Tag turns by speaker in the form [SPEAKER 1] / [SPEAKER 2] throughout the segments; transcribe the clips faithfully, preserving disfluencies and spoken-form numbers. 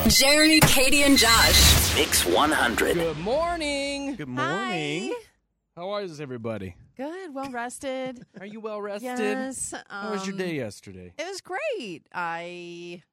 [SPEAKER 1] Jeremy, Katie, and Josh.
[SPEAKER 2] Mix one hundred.
[SPEAKER 3] Good morning.
[SPEAKER 4] Good morning.
[SPEAKER 5] Hi.
[SPEAKER 3] How is everybody?
[SPEAKER 5] Good, well rested.
[SPEAKER 3] Are you well rested?
[SPEAKER 5] Yes. Um,
[SPEAKER 3] How was your day yesterday?
[SPEAKER 5] It was great. I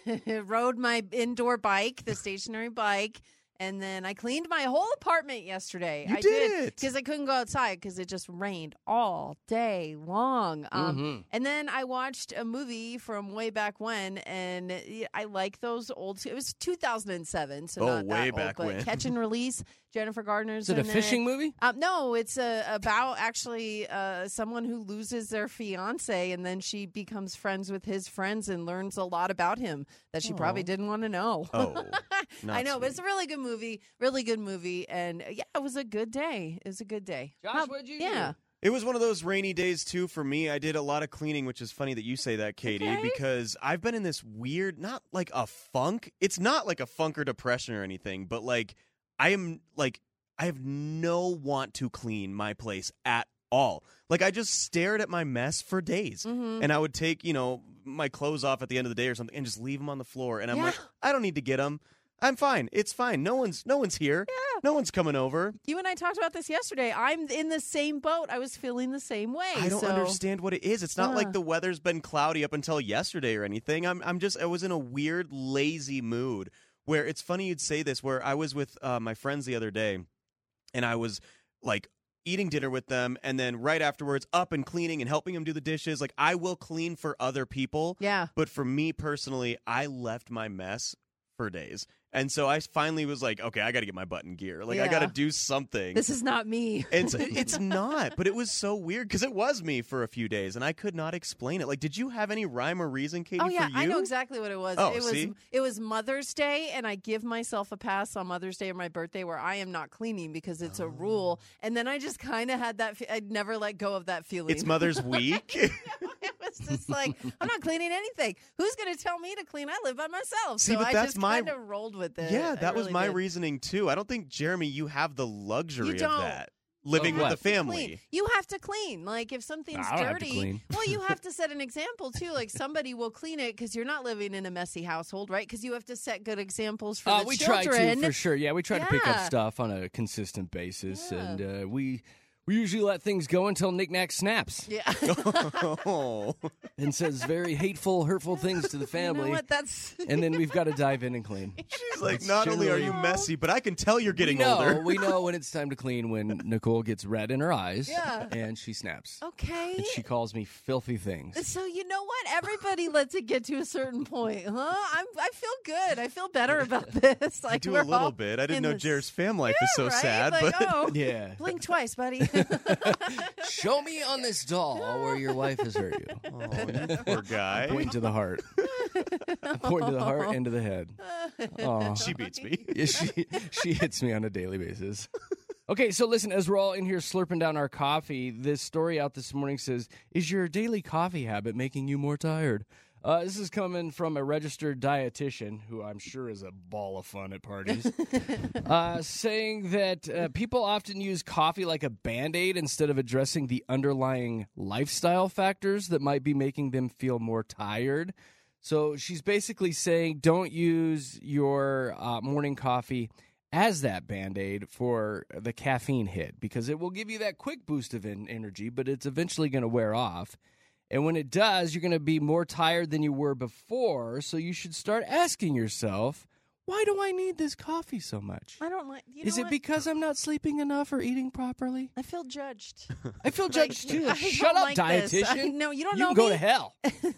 [SPEAKER 5] rode my indoor bike, the stationary bike, and then I cleaned my whole apartment yesterday.
[SPEAKER 4] You
[SPEAKER 5] I
[SPEAKER 4] did
[SPEAKER 5] because I couldn't go outside because it just rained all day long. Um,
[SPEAKER 3] Mhm.
[SPEAKER 5] And then I watched a movie from way back when, and I like those old. It was two thousand seven, so
[SPEAKER 4] Oh,
[SPEAKER 5] not
[SPEAKER 4] way
[SPEAKER 5] that
[SPEAKER 4] back
[SPEAKER 5] old, but
[SPEAKER 4] when.
[SPEAKER 5] Catch and Release. Jennifer Gardner's
[SPEAKER 3] Is it a
[SPEAKER 5] in
[SPEAKER 3] fishing movie?
[SPEAKER 5] Um, no, it's uh, about actually uh, someone who loses their fiance, and then she becomes friends with his friends and learns a lot about him that she probably
[SPEAKER 4] Aw.
[SPEAKER 5] didn't want to know.
[SPEAKER 4] Oh, not
[SPEAKER 5] I know, but it's
[SPEAKER 4] sweet.
[SPEAKER 5] a really good movie, really good movie, and uh, yeah, it was a good day. It was a good day.
[SPEAKER 3] Josh,
[SPEAKER 5] How-
[SPEAKER 3] what'd you
[SPEAKER 5] yeah.
[SPEAKER 3] do?
[SPEAKER 4] It was one of those rainy days, too, for me. I did a lot of cleaning, which is funny that you say that, Katie,
[SPEAKER 5] Okay.
[SPEAKER 4] because I've been in this weird, not like a funk. It's not like a funk or depression or anything, but like I am like, I have no want to clean my place at all. Like I just stared at my mess for days.
[SPEAKER 5] Mhm.
[SPEAKER 4] And I would take, you know, my clothes off at the end of the day or something and just leave them on the floor. And I'm
[SPEAKER 5] Yeah.
[SPEAKER 4] like, I don't need to get them. I'm fine. It's fine. No one's no one's here.
[SPEAKER 5] Yeah.
[SPEAKER 4] No one's coming over.
[SPEAKER 5] You and I talked about this yesterday. I'm in the same boat. I was feeling the same way.
[SPEAKER 4] I don't
[SPEAKER 5] so-
[SPEAKER 4] understand what it is. It's not
[SPEAKER 5] Uh.
[SPEAKER 4] like the weather's been cloudy up until yesterday or anything. I'm I'm just I was in a weird lazy mood where it's funny you'd say this where I was with uh, my friends the other day and I was like eating dinner with them and then right afterwards up and cleaning and helping them do the dishes. Like I will clean for other people,
[SPEAKER 5] Yeah.
[SPEAKER 4] but for me personally, I left my mess for days. And so I finally was like, okay, I got to get my butt in gear. Like I got to
[SPEAKER 5] Yeah.
[SPEAKER 4] do something.
[SPEAKER 5] This is not me.
[SPEAKER 4] It's it's not, but it was so weird because it was me for a few days, and I could not explain it. Like, did you have any rhyme or reason, Katie?
[SPEAKER 5] Oh yeah,
[SPEAKER 4] for you?
[SPEAKER 5] I know exactly what it was.
[SPEAKER 4] Oh,
[SPEAKER 5] it was
[SPEAKER 4] see?
[SPEAKER 5] it was Mother's Day, and I give myself a pass on Mother's Day or my birthday where I am not cleaning because it's a rule. And then I just kind of had that. Fe- I'd never let go of that feeling.
[SPEAKER 4] It's Mother's Week.
[SPEAKER 5] It was just like I'm not cleaning anything. Who's going to tell me to clean? I live by myself,
[SPEAKER 4] See,
[SPEAKER 5] so
[SPEAKER 4] but
[SPEAKER 5] I
[SPEAKER 4] that's
[SPEAKER 5] just
[SPEAKER 4] my-
[SPEAKER 5] kind of rolled with it.
[SPEAKER 4] yeah,
[SPEAKER 5] I
[SPEAKER 4] that was
[SPEAKER 5] really
[SPEAKER 4] my
[SPEAKER 5] did.
[SPEAKER 4] reasoning too. I don't think Jeremy, you have the luxury
[SPEAKER 5] You
[SPEAKER 4] of
[SPEAKER 5] don't.
[SPEAKER 4] that living
[SPEAKER 3] Of
[SPEAKER 4] with
[SPEAKER 3] what?
[SPEAKER 4] the
[SPEAKER 5] To
[SPEAKER 4] family.
[SPEAKER 5] clean. You have to clean. Like if something's
[SPEAKER 3] I don't have to
[SPEAKER 5] dirty,
[SPEAKER 3] clean.
[SPEAKER 5] well, you have to set an example too. Like somebody will clean it because you're not living in a messy household, right? Because you have to set good examples for
[SPEAKER 3] Uh,
[SPEAKER 5] the
[SPEAKER 3] we try
[SPEAKER 5] children.
[SPEAKER 3] to, for sure. Yeah, we try to pick up
[SPEAKER 5] Yeah.
[SPEAKER 3] stuff on a consistent basis,
[SPEAKER 5] Yeah.
[SPEAKER 3] and uh, we we usually let things go until Knick Knack snaps
[SPEAKER 5] Yeah.
[SPEAKER 4] Oh,
[SPEAKER 3] and says very hateful, hurtful things to the
[SPEAKER 5] You
[SPEAKER 3] family,
[SPEAKER 5] know what? That's
[SPEAKER 3] and then we've got to dive in and clean.
[SPEAKER 4] she's like,
[SPEAKER 3] That's
[SPEAKER 4] not only are
[SPEAKER 3] generally-
[SPEAKER 4] you messy, but I can tell you're getting
[SPEAKER 3] we know,
[SPEAKER 4] older.
[SPEAKER 3] we know when it's time to clean when Nicole gets red in her eyes
[SPEAKER 5] Yeah.
[SPEAKER 3] and she snaps.
[SPEAKER 5] okay.
[SPEAKER 3] And she calls me filthy things.
[SPEAKER 5] So you know what? Everybody lets it get to a certain point, huh? I'm. I feel good. I feel better about this. Like
[SPEAKER 4] I do
[SPEAKER 5] we're
[SPEAKER 4] a little
[SPEAKER 5] all
[SPEAKER 4] bit. I didn't
[SPEAKER 5] in
[SPEAKER 4] know
[SPEAKER 5] this-
[SPEAKER 4] Jer's fam life is so
[SPEAKER 5] right?
[SPEAKER 4] sad,
[SPEAKER 5] Like,
[SPEAKER 4] but
[SPEAKER 5] oh,
[SPEAKER 3] Yeah.
[SPEAKER 5] blink twice, buddy.
[SPEAKER 3] Show me on this doll where your wife has hurt you.
[SPEAKER 4] oh, you poor guy.
[SPEAKER 3] Point to the heart. Point to the heart and to the head. Aw.
[SPEAKER 4] She beats me.
[SPEAKER 3] Yeah, she she hits me on a daily basis. Okay, so listen, as we're all in here slurping down our coffee, this story out this morning says, is your daily coffee habit making you more tired? Uh, this is coming from a registered dietitian, who I'm sure is a ball of fun at parties, uh, saying that uh, people often use coffee like a Band-Aid instead of addressing the underlying lifestyle factors that might be making them feel more tired. So she's basically saying don't use your uh, morning coffee as that Band-Aid for the caffeine hit because it will give you that quick boost of en- energy, but it's eventually going to wear off. And when it does, you're going to be more tired than you were before, so you should start asking yourself, why do I need this coffee so much?
[SPEAKER 5] I don't like. You
[SPEAKER 3] Is
[SPEAKER 5] know
[SPEAKER 3] it
[SPEAKER 5] what?
[SPEAKER 3] because I'm not sleeping enough or eating properly?
[SPEAKER 5] I feel judged.
[SPEAKER 3] I feel
[SPEAKER 5] Like,
[SPEAKER 3] judged too.
[SPEAKER 5] I
[SPEAKER 3] Shut
[SPEAKER 5] don't
[SPEAKER 3] up,
[SPEAKER 5] like this. I-
[SPEAKER 3] dietitian.
[SPEAKER 5] no, you don't
[SPEAKER 3] You
[SPEAKER 5] know
[SPEAKER 3] can go
[SPEAKER 5] me.
[SPEAKER 3] to hell.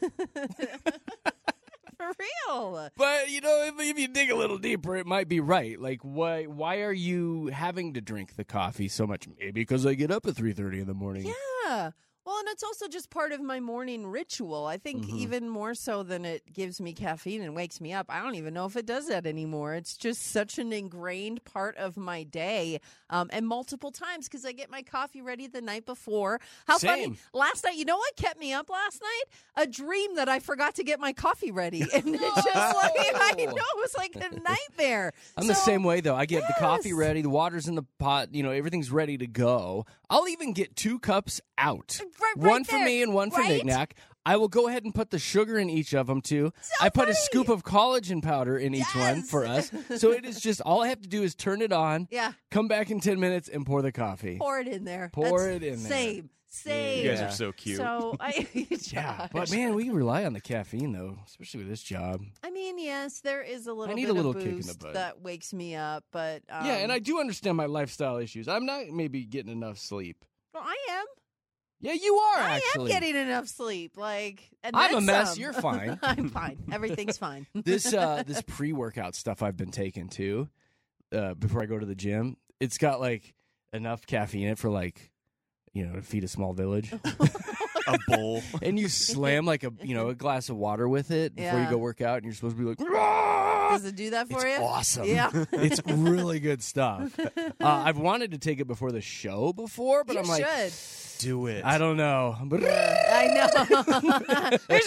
[SPEAKER 5] For real.
[SPEAKER 3] But, you know, if, if you dig a little deeper, it might be right. Like, why why are you having to drink the coffee so much? Maybe because I get up at three thirty in the morning.
[SPEAKER 5] Yeah. Well, and it's also just part of my morning ritual. I think
[SPEAKER 3] Mhm.
[SPEAKER 5] even more so than it gives me caffeine and wakes me up. I don't even know if it does that anymore. It's just such an ingrained part of my day, um, and multiple times because I get my coffee ready the night before. How funny!
[SPEAKER 3] Same.
[SPEAKER 5] Last night, you know what kept me up last night? A dream that I forgot to get my coffee ready, and it just like I know it was like a nightmare.
[SPEAKER 3] I'm the
[SPEAKER 5] So-
[SPEAKER 3] same way, though. I get the coffee
[SPEAKER 5] Yes.
[SPEAKER 3] ready, the water's in the pot, you know, everything's ready to go. I'll even get two cups out.
[SPEAKER 5] Right- right
[SPEAKER 3] one for
[SPEAKER 5] there,
[SPEAKER 3] me and one for
[SPEAKER 5] right?
[SPEAKER 3] Knick-Knack. I will go ahead and put the sugar in each of them, too.
[SPEAKER 5] So
[SPEAKER 3] I put
[SPEAKER 5] funny.
[SPEAKER 3] a scoop of collagen powder in each one
[SPEAKER 5] Yes.
[SPEAKER 3] for us. So it is just, all I have to do is turn it on,
[SPEAKER 5] Yeah.
[SPEAKER 3] come back in ten minutes, and pour the coffee.
[SPEAKER 5] Pour it in there.
[SPEAKER 3] Pour
[SPEAKER 5] That's
[SPEAKER 3] it in there.
[SPEAKER 5] Same. Same.
[SPEAKER 4] You guys
[SPEAKER 3] Yeah.
[SPEAKER 4] are so cute.
[SPEAKER 5] So I,
[SPEAKER 3] Yeah, but
[SPEAKER 5] Josh.
[SPEAKER 3] man, we rely on the caffeine, though, especially with this job.
[SPEAKER 5] I mean, yes, there is a little
[SPEAKER 3] need
[SPEAKER 5] bit
[SPEAKER 3] a little
[SPEAKER 5] of
[SPEAKER 3] kick in the
[SPEAKER 5] boost
[SPEAKER 3] butt.
[SPEAKER 5] that wakes me up, but um,
[SPEAKER 3] Yeah, and I do understand my lifestyle issues. I'm not maybe getting enough sleep.
[SPEAKER 5] well, I am.
[SPEAKER 3] Yeah, you are,
[SPEAKER 5] I
[SPEAKER 3] actually.
[SPEAKER 5] am getting enough sleep. Like, and
[SPEAKER 3] I'm a
[SPEAKER 5] then
[SPEAKER 3] mess.
[SPEAKER 5] some.
[SPEAKER 3] You're fine.
[SPEAKER 5] I'm fine. Everything's fine.
[SPEAKER 3] this uh this pre-workout stuff I've been taking too uh before I go to the gym, it's got like enough caffeine in it for like, you know, to feed a small village.
[SPEAKER 4] A bowl.
[SPEAKER 3] And you slam like a, you know, a glass of water with it before
[SPEAKER 5] Yeah.
[SPEAKER 3] you go work out, and you're supposed to be like, "Rah!"
[SPEAKER 5] Does it do that for
[SPEAKER 3] It's
[SPEAKER 5] you?
[SPEAKER 3] awesome.
[SPEAKER 5] Yeah.
[SPEAKER 3] It's really good stuff. Uh, I've wanted to take it before the show before, but
[SPEAKER 5] you
[SPEAKER 3] I'm like,
[SPEAKER 5] should.
[SPEAKER 4] Do it.
[SPEAKER 3] I don't know. But
[SPEAKER 5] I know. Here's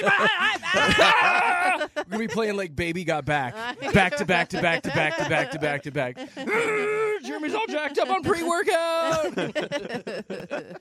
[SPEAKER 5] my-
[SPEAKER 3] we're gonna be playing like Baby Got Back, back to back to back to back to back to back to back. Jeremy's all jacked up on pre-workout.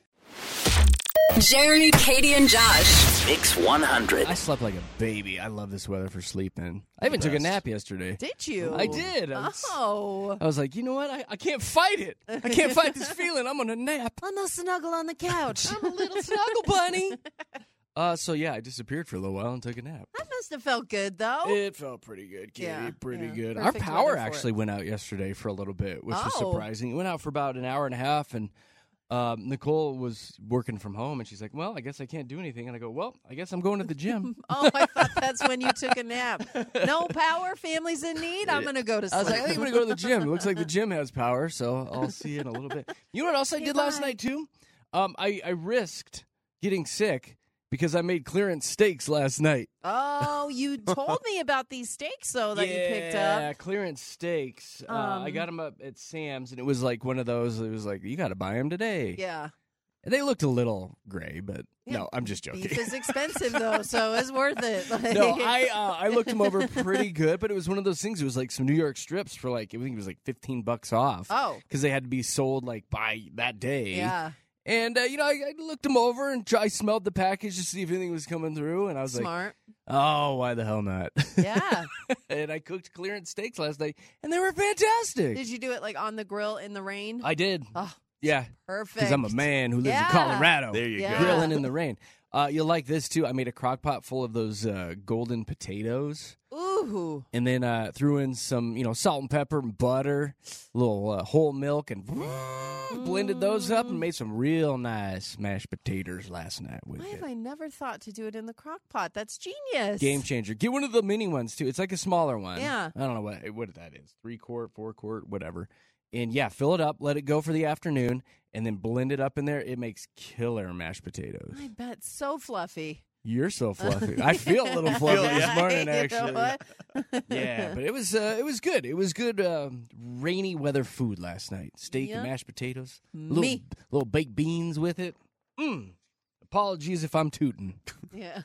[SPEAKER 1] Jeremy, Katie, and Josh.
[SPEAKER 2] Mix one hundred.
[SPEAKER 3] I slept like a baby. I love this weather for sleeping. I even took a
[SPEAKER 4] Best.
[SPEAKER 3] nap yesterday.
[SPEAKER 5] Did you?
[SPEAKER 3] I did. I was,
[SPEAKER 5] Oh.
[SPEAKER 3] I was like, you know what? I, I can't fight it. I can't fight this feeling. I'm gonna nap.
[SPEAKER 5] I'm gonna snuggle on the couch.
[SPEAKER 3] I'm a little snuggle bunny. Uh, so yeah, I disappeared for a little while and took a nap.
[SPEAKER 5] That must have felt good, though.
[SPEAKER 3] It felt pretty good, Katie.
[SPEAKER 5] Yeah,
[SPEAKER 3] pretty
[SPEAKER 5] yeah.
[SPEAKER 3] good. Our
[SPEAKER 5] Perfect
[SPEAKER 3] power
[SPEAKER 5] weather for
[SPEAKER 3] actually
[SPEAKER 5] it.
[SPEAKER 3] went out yesterday for a little bit, which was
[SPEAKER 5] Oh.
[SPEAKER 3] surprising. It went out for about an hour and a half, and um, Nicole was working from home, and she's like, "Well, I guess I can't do anything." And I go, "Well, I guess I'm going to the gym."
[SPEAKER 5] Oh, I thought that's when you took a nap. No power, family's in need. I'm gonna go to
[SPEAKER 3] I
[SPEAKER 5] sleep.
[SPEAKER 3] was like, "I think I'm going to go to the gym." It looks like the gym has power, so I'll see you in a little bit. You know what else I
[SPEAKER 5] Okay,
[SPEAKER 3] did last
[SPEAKER 5] bye.
[SPEAKER 3] night too? Um, I I risked getting sick because I made clearance steaks last night.
[SPEAKER 5] Oh, you told me about these steaks though that
[SPEAKER 3] yeah,
[SPEAKER 5] you picked up.
[SPEAKER 3] clearance steaks. uh, I
[SPEAKER 5] Um,
[SPEAKER 3] got them up at Sam's, and it was like one of those. It was like, you got to buy them today.
[SPEAKER 5] Yeah.
[SPEAKER 3] They looked a little gray, but
[SPEAKER 5] Yeah,
[SPEAKER 3] no, I'm just joking.
[SPEAKER 5] Beef is expensive though, so it's worth it. Like-
[SPEAKER 3] No, I uh, I looked them over pretty good, but it was one of those things. It was like some New York strips for like I think it was like fifteen bucks off.
[SPEAKER 5] Oh.
[SPEAKER 3] because they had to be sold like by that day.
[SPEAKER 5] Yeah.
[SPEAKER 3] And uh, you know, I, I looked them over and try, I smelled the package to see if anything was coming through, and I was like,
[SPEAKER 5] Smart.
[SPEAKER 3] "Oh, why the hell not?"
[SPEAKER 5] Yeah.
[SPEAKER 3] And I cooked clearance steaks last night, and they were fantastic.
[SPEAKER 5] Did you do it like on the grill in the rain?
[SPEAKER 3] I did.
[SPEAKER 5] Oh,
[SPEAKER 3] Yeah,
[SPEAKER 5] perfect.
[SPEAKER 3] because I'm a man who lives
[SPEAKER 5] Yeah.
[SPEAKER 3] in Colorado.
[SPEAKER 4] There you
[SPEAKER 5] Yeah.
[SPEAKER 4] go.
[SPEAKER 3] Grilling in the rain. Uh, you'll like this too. I made a crock pot full of those uh, golden potatoes,
[SPEAKER 5] Ooh.
[SPEAKER 3] and then uh, threw in some, you know, salt and pepper and butter, a little uh, whole milk, and blended those up and made some real nice mashed potatoes last night with
[SPEAKER 5] Why
[SPEAKER 3] it.
[SPEAKER 5] have I never thought to do it in the crock pot? That's genius.
[SPEAKER 3] Game changer. Get one of the mini ones too. It's like a smaller one.
[SPEAKER 5] Yeah.
[SPEAKER 3] I don't know what what that is. Three quart, four quart, whatever. And yeah, fill it up, let it go for the afternoon, and then blend it up in there. It makes killer mashed potatoes.
[SPEAKER 5] I bet. So fluffy.
[SPEAKER 3] You're so fluffy. I feel a little fluffy
[SPEAKER 4] Feel-
[SPEAKER 3] this
[SPEAKER 4] yeah.
[SPEAKER 3] morning,
[SPEAKER 5] You know
[SPEAKER 3] actually.
[SPEAKER 5] what?
[SPEAKER 3] Yeah, but it was uh, it was good. It was good um, rainy weather food last night. Steak
[SPEAKER 5] Yeah.
[SPEAKER 3] and mashed potatoes.
[SPEAKER 5] Me.
[SPEAKER 3] Little, little baked beans with it. Mm. Apologies if I'm tooting.
[SPEAKER 5] Yeah.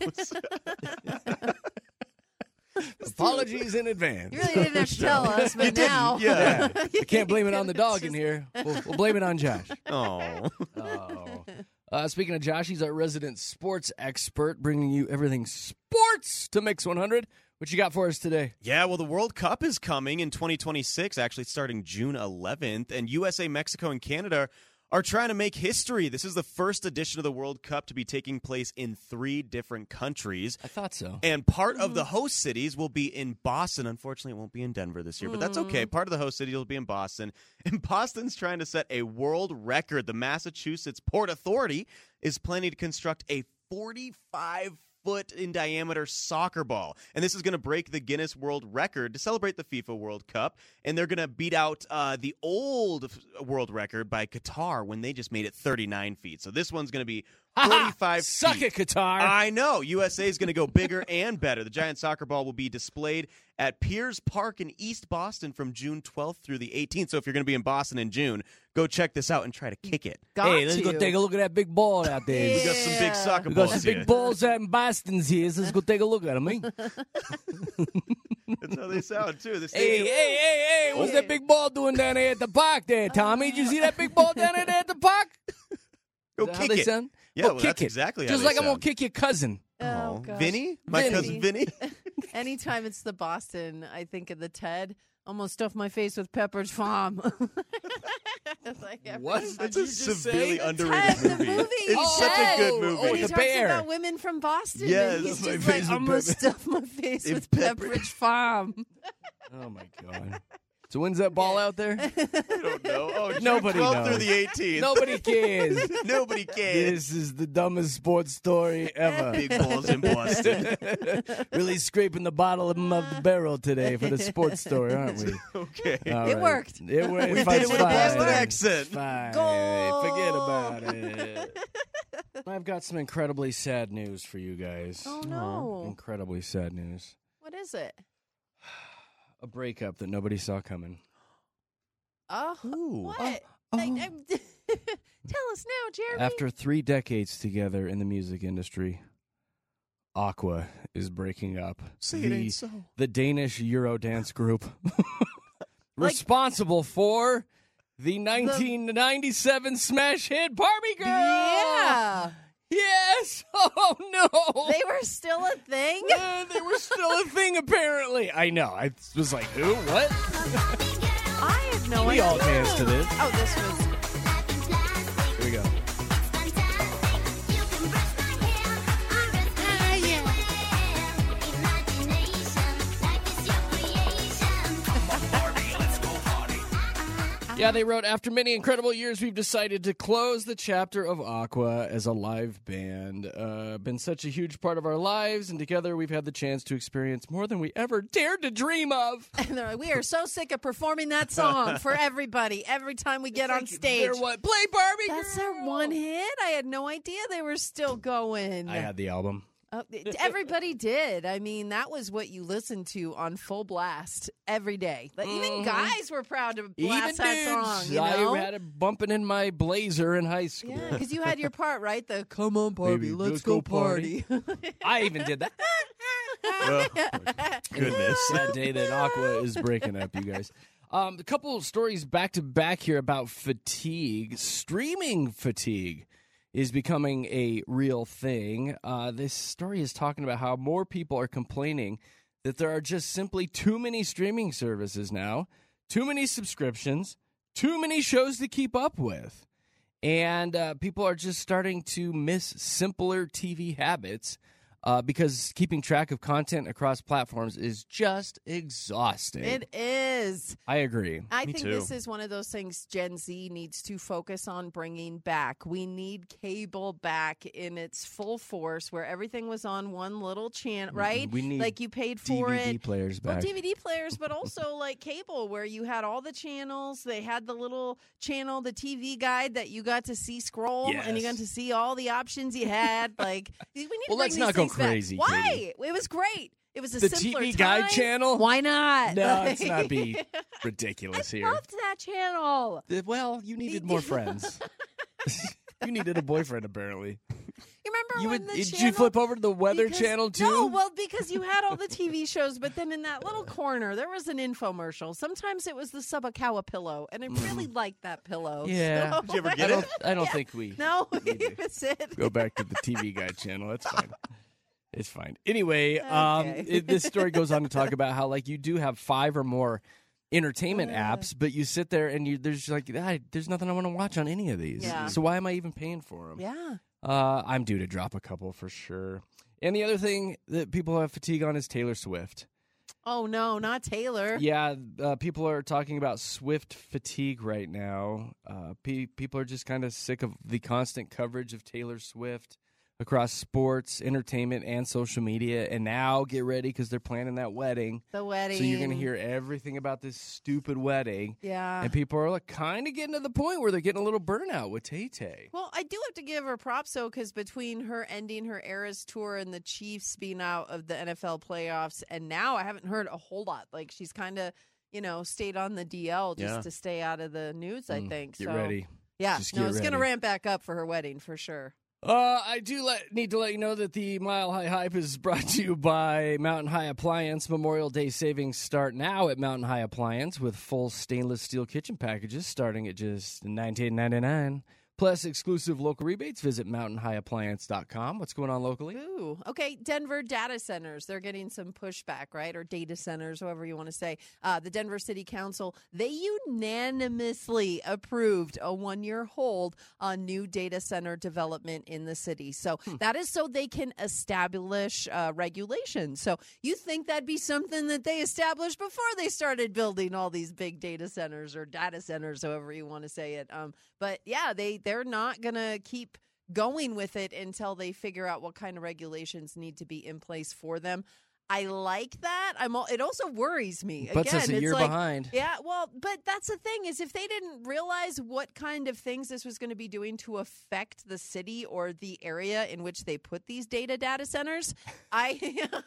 [SPEAKER 3] Apologies in advance.
[SPEAKER 5] You really didn't have to tell us, but now.
[SPEAKER 4] yeah.
[SPEAKER 3] I can't blame it on the dog in here. We'll, we'll blame it on Josh.
[SPEAKER 4] Oh.
[SPEAKER 3] Oh. Uh, speaking of Josh, he's our resident sports expert, bringing you everything sports to Mix one hundred. What you got for us today?
[SPEAKER 4] Yeah, well, the World Cup is coming in twenty twenty-six, actually starting June eleventh, and U S A, Mexico, and Canada are trying to make history. This is the first edition of the World Cup to be taking place in three different countries.
[SPEAKER 3] I thought so.
[SPEAKER 4] And part of the host cities will be in Boston. Unfortunately, it won't be in Denver this year, but that's okay. Part of the host city will be in Boston. And Boston's trying to set a world record. The Massachusetts Port Authority is planning to construct a forty-five foot in diameter soccer ball. And this is going to break the Guinness World Record to celebrate the FIFA World Cup. And they're going to beat out uh, the old world record by Qatar when they just made it thirty-nine feet. So this one's going to be forty-five
[SPEAKER 3] Suck
[SPEAKER 4] feet.
[SPEAKER 3] it, Qatar.
[SPEAKER 4] I know. U S A is going to go bigger and better. The giant soccer ball will be displayed at Piers Park in East Boston from June twelfth through the eighteenth. So if you're going to be in Boston in June, go check this out and try to kick it.
[SPEAKER 5] Got
[SPEAKER 3] hey, let's
[SPEAKER 5] to.
[SPEAKER 3] go take a look at that big ball out there.
[SPEAKER 4] We got some big
[SPEAKER 5] Yeah.
[SPEAKER 4] soccer
[SPEAKER 3] We got
[SPEAKER 4] balls
[SPEAKER 3] some
[SPEAKER 4] here.
[SPEAKER 3] big balls out in Boston's here. So let's go take a look at them. Eh?
[SPEAKER 4] That's how they sound, too. The
[SPEAKER 3] Hey,
[SPEAKER 4] stadium.
[SPEAKER 3] hey, hey, hey, what's that big ball doing down there at the park there, Tommy? Did you see that big ball down there at the park?
[SPEAKER 4] Go
[SPEAKER 3] Is that how
[SPEAKER 4] kick
[SPEAKER 3] they
[SPEAKER 4] it.
[SPEAKER 3] sound?
[SPEAKER 4] Yeah,
[SPEAKER 3] Well,
[SPEAKER 4] well,
[SPEAKER 3] kick
[SPEAKER 4] that's
[SPEAKER 3] it.
[SPEAKER 4] exactly how
[SPEAKER 3] Just
[SPEAKER 4] they
[SPEAKER 3] like I'm gonna
[SPEAKER 4] sound.
[SPEAKER 3] kick your cousin.
[SPEAKER 5] Oh,
[SPEAKER 4] Oh,
[SPEAKER 5] gosh.
[SPEAKER 4] Vinny? My
[SPEAKER 3] Vinny.
[SPEAKER 4] cousin Vinny?
[SPEAKER 5] Anytime it's the Boston, I think of the Ted. Almost stuffed my face with Pepperidge Farm. It's like every
[SPEAKER 3] What?
[SPEAKER 5] time-
[SPEAKER 3] Did
[SPEAKER 4] That's
[SPEAKER 3] you
[SPEAKER 4] a
[SPEAKER 3] just
[SPEAKER 4] severely
[SPEAKER 3] say?
[SPEAKER 4] underrated
[SPEAKER 5] Ted, the
[SPEAKER 4] movie.
[SPEAKER 5] movie.
[SPEAKER 4] It's
[SPEAKER 3] Oh,
[SPEAKER 4] such a good
[SPEAKER 3] oh,
[SPEAKER 4] movie.
[SPEAKER 3] oh,
[SPEAKER 5] And he
[SPEAKER 3] the
[SPEAKER 5] talks
[SPEAKER 3] bear.
[SPEAKER 5] about women from Boston.
[SPEAKER 4] Yes.
[SPEAKER 5] And he's
[SPEAKER 3] My
[SPEAKER 5] just
[SPEAKER 3] face
[SPEAKER 5] like,
[SPEAKER 3] with
[SPEAKER 5] almost
[SPEAKER 3] Pepper-
[SPEAKER 5] stuffed my face
[SPEAKER 4] In
[SPEAKER 5] with
[SPEAKER 4] Pepper-
[SPEAKER 5] Pepperidge Farm.
[SPEAKER 3] Oh my god. So when's that ball out there?
[SPEAKER 4] I don't know. Oh, June
[SPEAKER 3] Nobody
[SPEAKER 4] twelfth
[SPEAKER 3] knows.
[SPEAKER 4] through the eighteenth.
[SPEAKER 3] Nobody cares.
[SPEAKER 4] Nobody cares.
[SPEAKER 3] This is the dumbest sports story ever.
[SPEAKER 4] Big balls in Boston.
[SPEAKER 3] Really scraping the bottom of the barrel today for the sports story, aren't we?
[SPEAKER 4] Okay.
[SPEAKER 3] All
[SPEAKER 5] It
[SPEAKER 3] right.
[SPEAKER 5] worked.
[SPEAKER 3] It worked.
[SPEAKER 4] We
[SPEAKER 3] Fine,
[SPEAKER 4] did it with a Boston
[SPEAKER 3] fine.
[SPEAKER 4] accent.
[SPEAKER 3] Fine.
[SPEAKER 5] Goal.
[SPEAKER 3] Forget about it. I've got some incredibly sad news for you guys.
[SPEAKER 5] Oh, no.
[SPEAKER 3] Incredibly sad news.
[SPEAKER 5] What is it?
[SPEAKER 3] A breakup that nobody saw coming.
[SPEAKER 5] Oh,
[SPEAKER 4] Ooh.
[SPEAKER 5] what?
[SPEAKER 3] Oh,
[SPEAKER 5] I-
[SPEAKER 3] oh.
[SPEAKER 5] I- Tell us now, Jeremy.
[SPEAKER 3] After three decades together in the music industry, Aqua is breaking up.
[SPEAKER 4] Say it
[SPEAKER 3] the,
[SPEAKER 4] ain't so.
[SPEAKER 3] the Danish Eurodance group responsible for the nineteen ninety-seven smash hit Barbie Girl.
[SPEAKER 5] Yeah.
[SPEAKER 3] Yes. Oh no.
[SPEAKER 5] They were still a thing?
[SPEAKER 3] Uh, they were still a thing apparently. I know. I was like, who? What?
[SPEAKER 5] I have no
[SPEAKER 3] We
[SPEAKER 5] idea.
[SPEAKER 3] all danced to this.
[SPEAKER 5] Oh, this was.
[SPEAKER 3] Here we go. Yeah, they wrote, after many incredible years, we've decided to close the chapter of Aqua as a live band. Uh, been such a huge part of our lives, and together we've had the chance to experience more than we ever dared to dream of.
[SPEAKER 5] And they're like, we are so sick of performing that song for everybody every time we get on stage.
[SPEAKER 3] They're what? Play Barbie
[SPEAKER 5] That's
[SPEAKER 3] Girl!
[SPEAKER 5] their one hit? I had no idea they were still going.
[SPEAKER 3] I had the album.
[SPEAKER 5] Uh, everybody did. I mean, that was what you listened to on full blast every day. Like, even
[SPEAKER 3] Mhm.
[SPEAKER 5] guys were proud to blast
[SPEAKER 3] Even
[SPEAKER 5] that
[SPEAKER 3] dudes.
[SPEAKER 5] song. You know?
[SPEAKER 3] I had it bumping in my blazer in high school.
[SPEAKER 5] Yeah, because you had your part, right? The come on, Barbie,
[SPEAKER 3] Baby,
[SPEAKER 5] let's,
[SPEAKER 3] let's
[SPEAKER 5] go
[SPEAKER 3] go
[SPEAKER 5] party.
[SPEAKER 3] I even did that.
[SPEAKER 4] Oh, goodness.
[SPEAKER 3] That day that Aqua is breaking up, you guys. Um, a couple of stories back to back here about fatigue. Streaming fatigue is becoming a real thing. Uh, this story is talking about how more people are complaining that there are just simply too many streaming services now, too many subscriptions, too many shows to keep up with. And uh, people are just starting to miss simpler T V habits uh, because keeping track of content across platforms is just exhausting.
[SPEAKER 5] It is.
[SPEAKER 3] I agree.
[SPEAKER 5] I
[SPEAKER 4] Me
[SPEAKER 5] think
[SPEAKER 4] too.
[SPEAKER 5] this is one of those things Gen Z needs to focus on bringing back. We need cable back in its full force where everything was on one little channel, right?
[SPEAKER 3] We need
[SPEAKER 5] like you paid for
[SPEAKER 3] D V D
[SPEAKER 5] it.
[SPEAKER 3] players
[SPEAKER 5] Well,
[SPEAKER 3] back.
[SPEAKER 5] D V D players, but also like cable where you had all the channels. They had the little channel, the T V guide that you got to see scroll and you
[SPEAKER 3] Yes.
[SPEAKER 5] got to see all the options you had. Like, we need
[SPEAKER 3] Well,
[SPEAKER 5] to bring
[SPEAKER 3] let's
[SPEAKER 5] these
[SPEAKER 3] not go
[SPEAKER 5] things back.
[SPEAKER 3] crazy,
[SPEAKER 5] Why?
[SPEAKER 3] Katie.
[SPEAKER 5] It was great. It was a
[SPEAKER 3] The
[SPEAKER 5] simpler
[SPEAKER 3] T V guide
[SPEAKER 5] time.
[SPEAKER 3] channel?
[SPEAKER 5] Why not?
[SPEAKER 3] No, let's not be ridiculous
[SPEAKER 5] I
[SPEAKER 3] here.
[SPEAKER 5] loved that channel.
[SPEAKER 3] Uh, Well, you needed more friends. You needed a boyfriend, apparently.
[SPEAKER 5] You remember
[SPEAKER 3] You
[SPEAKER 5] when
[SPEAKER 3] would,
[SPEAKER 5] the
[SPEAKER 3] did
[SPEAKER 5] channel,
[SPEAKER 3] you flip over to the Weather
[SPEAKER 5] because-
[SPEAKER 3] Channel too?
[SPEAKER 5] No, well, because you had all the T V shows, but then in that little corner there was an infomercial. Sometimes it was the Subakawa pillow, and I really liked that pillow.
[SPEAKER 3] Mm. Yeah.
[SPEAKER 5] So-
[SPEAKER 4] Did you ever
[SPEAKER 3] I
[SPEAKER 4] get
[SPEAKER 3] don't.
[SPEAKER 4] it?
[SPEAKER 3] I don't
[SPEAKER 5] Yeah.
[SPEAKER 3] think we
[SPEAKER 5] No,
[SPEAKER 3] Need to
[SPEAKER 5] it was it.
[SPEAKER 3] go back to the T V guide channel. That's fine. It's fine. Anyway, um,
[SPEAKER 5] Okay.
[SPEAKER 3] it, this story goes on to talk about how like you do have five or more entertainment
[SPEAKER 5] Uh.
[SPEAKER 3] apps, but you sit there and you there's like ah, there's nothing I want to watch on any of these.
[SPEAKER 5] Yeah.
[SPEAKER 3] So why am I even paying for them?
[SPEAKER 5] Yeah.
[SPEAKER 3] Uh, I'm due to drop a couple for sure. And the other thing that people have fatigue on is Taylor Swift.
[SPEAKER 5] Oh no, not Taylor.
[SPEAKER 3] Yeah, uh, people are talking about Swift fatigue right now. Uh, pe- people are just kind of sick of the constant coverage of Taylor Swift across sports, entertainment, and social media. And now get ready because they're planning that wedding.
[SPEAKER 5] The wedding.
[SPEAKER 3] So you're going to hear everything about this stupid wedding.
[SPEAKER 5] Yeah.
[SPEAKER 3] And people are like, kind of getting to the point where they're getting a little burnout with Tay-Tay.
[SPEAKER 5] Well, I do have to give her props, though, because between her ending her Eras tour and the Chiefs being out of the N F L playoffs, and now I haven't heard a whole lot. Like, she's kind of, you know, stayed on the D L just
[SPEAKER 4] Yeah.
[SPEAKER 5] to stay out of the news, I
[SPEAKER 3] Mm,
[SPEAKER 5] think.
[SPEAKER 3] Get
[SPEAKER 5] so,
[SPEAKER 3] ready.
[SPEAKER 5] Yeah,
[SPEAKER 3] Just
[SPEAKER 5] no,
[SPEAKER 3] get
[SPEAKER 5] it's going to
[SPEAKER 3] ready.
[SPEAKER 5] ramp back up for her wedding, for sure.
[SPEAKER 3] Uh, I do let, need to let you know that the Mile High Hype is brought to you by Mountain High Appliance. Memorial Day savings start now at Mountain High Appliance with full stainless steel kitchen packages starting at just nineteen ninety-nine. Plus exclusive local rebates. Visit mountain high appliance dot com. What's going on locally?
[SPEAKER 5] Ooh, okay. Denver data centers. They're getting some pushback, right? Or data centers, however you want to say. Uh, the Denver City Council, they unanimously approved a one-year hold on new data center development in the city. So hmm. that is so they can establish uh, regulations. So you think that'd be something that they established before they started building all these big data centers or data centers, however you want to say it. Um, but yeah, they, they're not going to keep going with it until they figure out what kind of regulations need to be in place for them. I like that. I'm. All, it also worries me.
[SPEAKER 3] Puts
[SPEAKER 5] Again,
[SPEAKER 3] us a
[SPEAKER 5] it's
[SPEAKER 3] year
[SPEAKER 5] like,
[SPEAKER 3] behind.
[SPEAKER 5] Yeah, well, but that's the thing is if they didn't realize what kind of things this was going to be doing to affect the city or the area in which they put these data data centers, I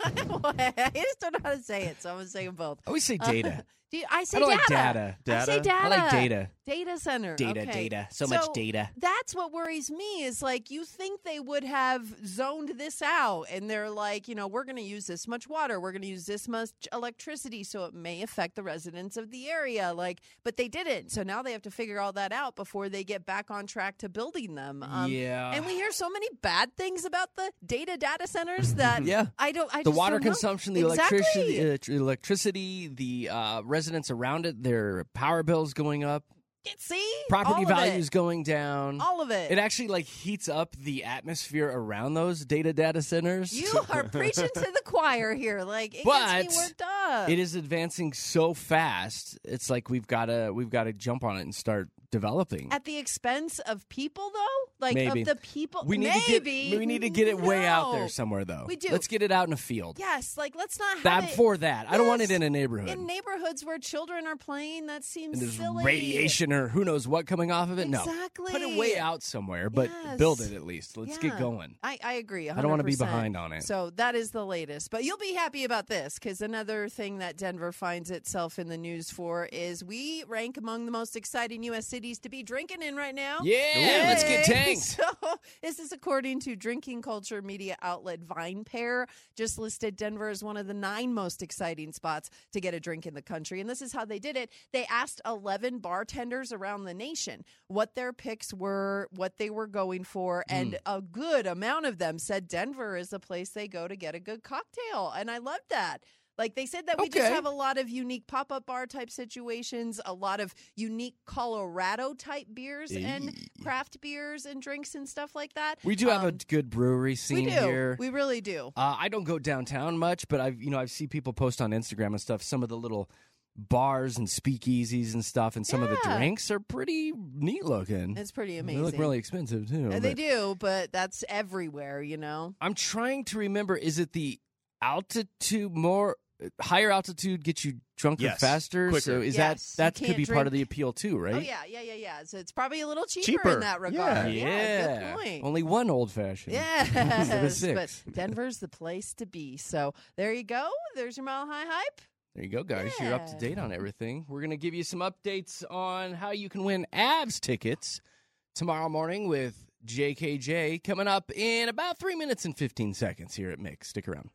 [SPEAKER 5] I just don't know how to say it, so I'm going to say them both.
[SPEAKER 3] I always say data.
[SPEAKER 5] Uh, do you, I say
[SPEAKER 3] I don't
[SPEAKER 5] data.
[SPEAKER 3] like data.
[SPEAKER 5] I say
[SPEAKER 4] Data?
[SPEAKER 5] data.
[SPEAKER 3] I like data.
[SPEAKER 5] Data center.
[SPEAKER 3] Data,
[SPEAKER 5] okay.
[SPEAKER 3] data. So, much data.
[SPEAKER 5] That's what worries me is like you think they would have zoned this out and they're like, you know, we're going to use this much water. We're going to use this much electricity so it may affect the residents of the area. Like, but they didn't. So now they have to figure all that out before they get back on track to building them. Um,
[SPEAKER 3] yeah.
[SPEAKER 5] And we hear so many bad things about the data data centers that
[SPEAKER 3] yeah.
[SPEAKER 5] I don't, I
[SPEAKER 3] the
[SPEAKER 5] just
[SPEAKER 3] water
[SPEAKER 5] don't know.
[SPEAKER 3] consumption, the
[SPEAKER 5] exactly.
[SPEAKER 3] electricity, uh, electricity, the uh, residents around it, their power bills going up.
[SPEAKER 5] See?
[SPEAKER 3] Property
[SPEAKER 5] All of
[SPEAKER 3] values
[SPEAKER 5] it.
[SPEAKER 3] going down.
[SPEAKER 5] All of it.
[SPEAKER 3] It actually like heats up the atmosphere around those data data centers.
[SPEAKER 5] You are preaching to the choir here. Like it
[SPEAKER 3] But
[SPEAKER 5] gets me worked up.
[SPEAKER 3] It is advancing so fast. It's like we've got to we've got to jump on it and start developing.
[SPEAKER 5] At the expense of people, though? Like,
[SPEAKER 3] Maybe.
[SPEAKER 5] of the people?
[SPEAKER 3] We need
[SPEAKER 5] Maybe.
[SPEAKER 3] to get we need to get it way out there
[SPEAKER 5] No.
[SPEAKER 3] somewhere, though.
[SPEAKER 5] We do.
[SPEAKER 3] Let's get it out in a field.
[SPEAKER 5] Yes, like, let's not have
[SPEAKER 3] That
[SPEAKER 5] it
[SPEAKER 3] for that. I don't want it
[SPEAKER 5] Yes.
[SPEAKER 3] in a neighborhood.
[SPEAKER 5] in neighborhoods where children are playing. That seems
[SPEAKER 3] and there's
[SPEAKER 5] silly.
[SPEAKER 3] radiation or who knows what coming off of it.
[SPEAKER 5] Exactly.
[SPEAKER 3] No, put it way out somewhere, but
[SPEAKER 5] Yes.
[SPEAKER 3] build it at least. Let's
[SPEAKER 5] Yeah.
[SPEAKER 3] get going.
[SPEAKER 5] I, I agree. one hundred percent.
[SPEAKER 3] I don't want to be behind on it.
[SPEAKER 5] So that is the latest. But you'll be happy about this because another thing that Denver finds itself in the news for is we rank among the most exciting U S cities to be drinking in right now.
[SPEAKER 3] Yeah, let's get
[SPEAKER 5] Hey.
[SPEAKER 3] tanked.
[SPEAKER 5] So this is according to drinking culture media outlet VinePair, just listed Denver as one of the nine most exciting spots to get a drink in the country. And this is how they did it. They asked eleven bartenders around the nation what their picks were, what they were going for, and
[SPEAKER 3] Mm.
[SPEAKER 5] a good amount of them said Denver is the place they go to get a good cocktail. And I loved that. Like they said that we just
[SPEAKER 3] Okay.
[SPEAKER 5] have a lot of unique pop-up bar type situations, a lot of unique Colorado type beers and
[SPEAKER 3] Eee.
[SPEAKER 5] craft beers and drinks and stuff like that.
[SPEAKER 3] We do have a
[SPEAKER 5] Um,
[SPEAKER 3] good brewery
[SPEAKER 5] we
[SPEAKER 3] scene
[SPEAKER 5] do.
[SPEAKER 3] here.
[SPEAKER 5] We really do.
[SPEAKER 3] Uh, I don't go downtown much, but I've you know I've seen people post on Instagram and stuff. Some of the little bars and speakeasies and stuff, and some of the
[SPEAKER 5] Yeah.
[SPEAKER 3] drinks are pretty neat looking.
[SPEAKER 5] It's pretty
[SPEAKER 3] They
[SPEAKER 5] amazing.
[SPEAKER 3] look really expensive too.
[SPEAKER 5] Uh, they
[SPEAKER 3] but
[SPEAKER 5] do, but that's everywhere, you know.
[SPEAKER 3] I'm trying to remember. Is it the altitude more? Higher altitude gets you drunker
[SPEAKER 4] Yes,
[SPEAKER 3] faster.
[SPEAKER 4] quicker.
[SPEAKER 3] So is
[SPEAKER 5] Yes,
[SPEAKER 3] that that
[SPEAKER 5] you
[SPEAKER 3] could be
[SPEAKER 5] can't
[SPEAKER 3] part of the
[SPEAKER 5] drink-
[SPEAKER 3] appeal too, right?
[SPEAKER 5] Oh yeah, yeah, yeah, yeah. So it's probably a little cheaper,
[SPEAKER 4] Cheaper.
[SPEAKER 5] in that regard.
[SPEAKER 3] Yeah,
[SPEAKER 5] Yeah, good point.
[SPEAKER 3] Only one old fashioned.
[SPEAKER 5] Yes,
[SPEAKER 3] Instead of six.
[SPEAKER 5] but Denver's the place to be. So there you go. There's your Mile High Hype.
[SPEAKER 3] There you go, guys. You're up to
[SPEAKER 5] Yeah.
[SPEAKER 3] date on everything. We're going to give you some updates on how you can win Avs tickets tomorrow morning with J K J coming up in about three minutes and fifteen seconds here at Mix. Stick around.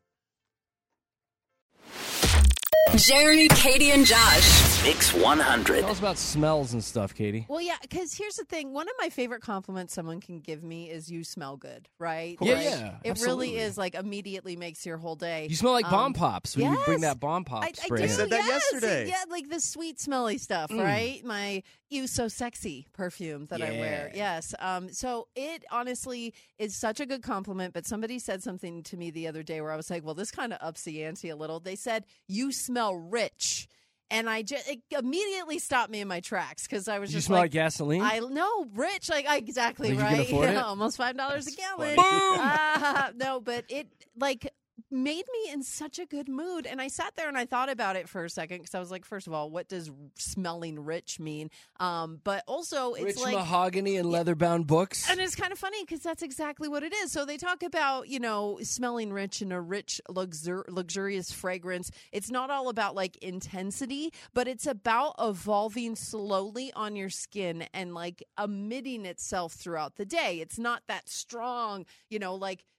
[SPEAKER 1] Jeremy, Katie, and Josh.
[SPEAKER 2] Mix one hundred.
[SPEAKER 3] Tell us about smells and stuff, Katie.
[SPEAKER 5] Well, yeah, because here's the thing. One of my favorite compliments someone can give me is you smell good, right?
[SPEAKER 3] Yeah,
[SPEAKER 5] Like,
[SPEAKER 3] yeah,
[SPEAKER 5] It
[SPEAKER 3] absolutely.
[SPEAKER 5] really is like immediately makes your whole day.
[SPEAKER 3] You smell like bomb
[SPEAKER 5] Um,
[SPEAKER 3] pops when you bring
[SPEAKER 5] yes.
[SPEAKER 3] that bomb pop
[SPEAKER 5] I, I
[SPEAKER 3] spray.
[SPEAKER 5] do,
[SPEAKER 3] in.
[SPEAKER 4] said that
[SPEAKER 5] yes.
[SPEAKER 4] yesterday.
[SPEAKER 5] Yeah, like the sweet, smelly stuff,
[SPEAKER 3] Mm.
[SPEAKER 5] right? My "You So Sexy" perfume that I wear.
[SPEAKER 3] Yeah.
[SPEAKER 5] Yes. Um. So it honestly is such a good compliment. But somebody said something to me the other day where I was like, "Well, this kind of ups the ante a little." They said, "You smell rich." And I just it immediately stopped me in my tracks because I was
[SPEAKER 3] Did you
[SPEAKER 5] just
[SPEAKER 3] smell like,
[SPEAKER 5] like,
[SPEAKER 3] gasoline?
[SPEAKER 5] I know, rich, like I, exactly
[SPEAKER 3] Like you can
[SPEAKER 5] right.
[SPEAKER 3] afford it?
[SPEAKER 5] Yeah, almost five dollars a
[SPEAKER 4] That's
[SPEAKER 5] gallon.
[SPEAKER 4] funny.
[SPEAKER 5] Uh, no, but it like made me in such a good mood, and I sat there and I thought about it for a second because I was like, first of all, what does smelling rich mean? Um, but also, it's
[SPEAKER 3] Rich
[SPEAKER 5] like.
[SPEAKER 3] mahogany and leather-bound books.
[SPEAKER 5] And it's kind of funny because that's exactly what it is. So they talk about, you know, smelling rich and a rich, luxur- luxurious fragrance. It's not all about like intensity, but it's about evolving slowly on your skin and like emitting itself throughout the day. It's not that strong, you know, like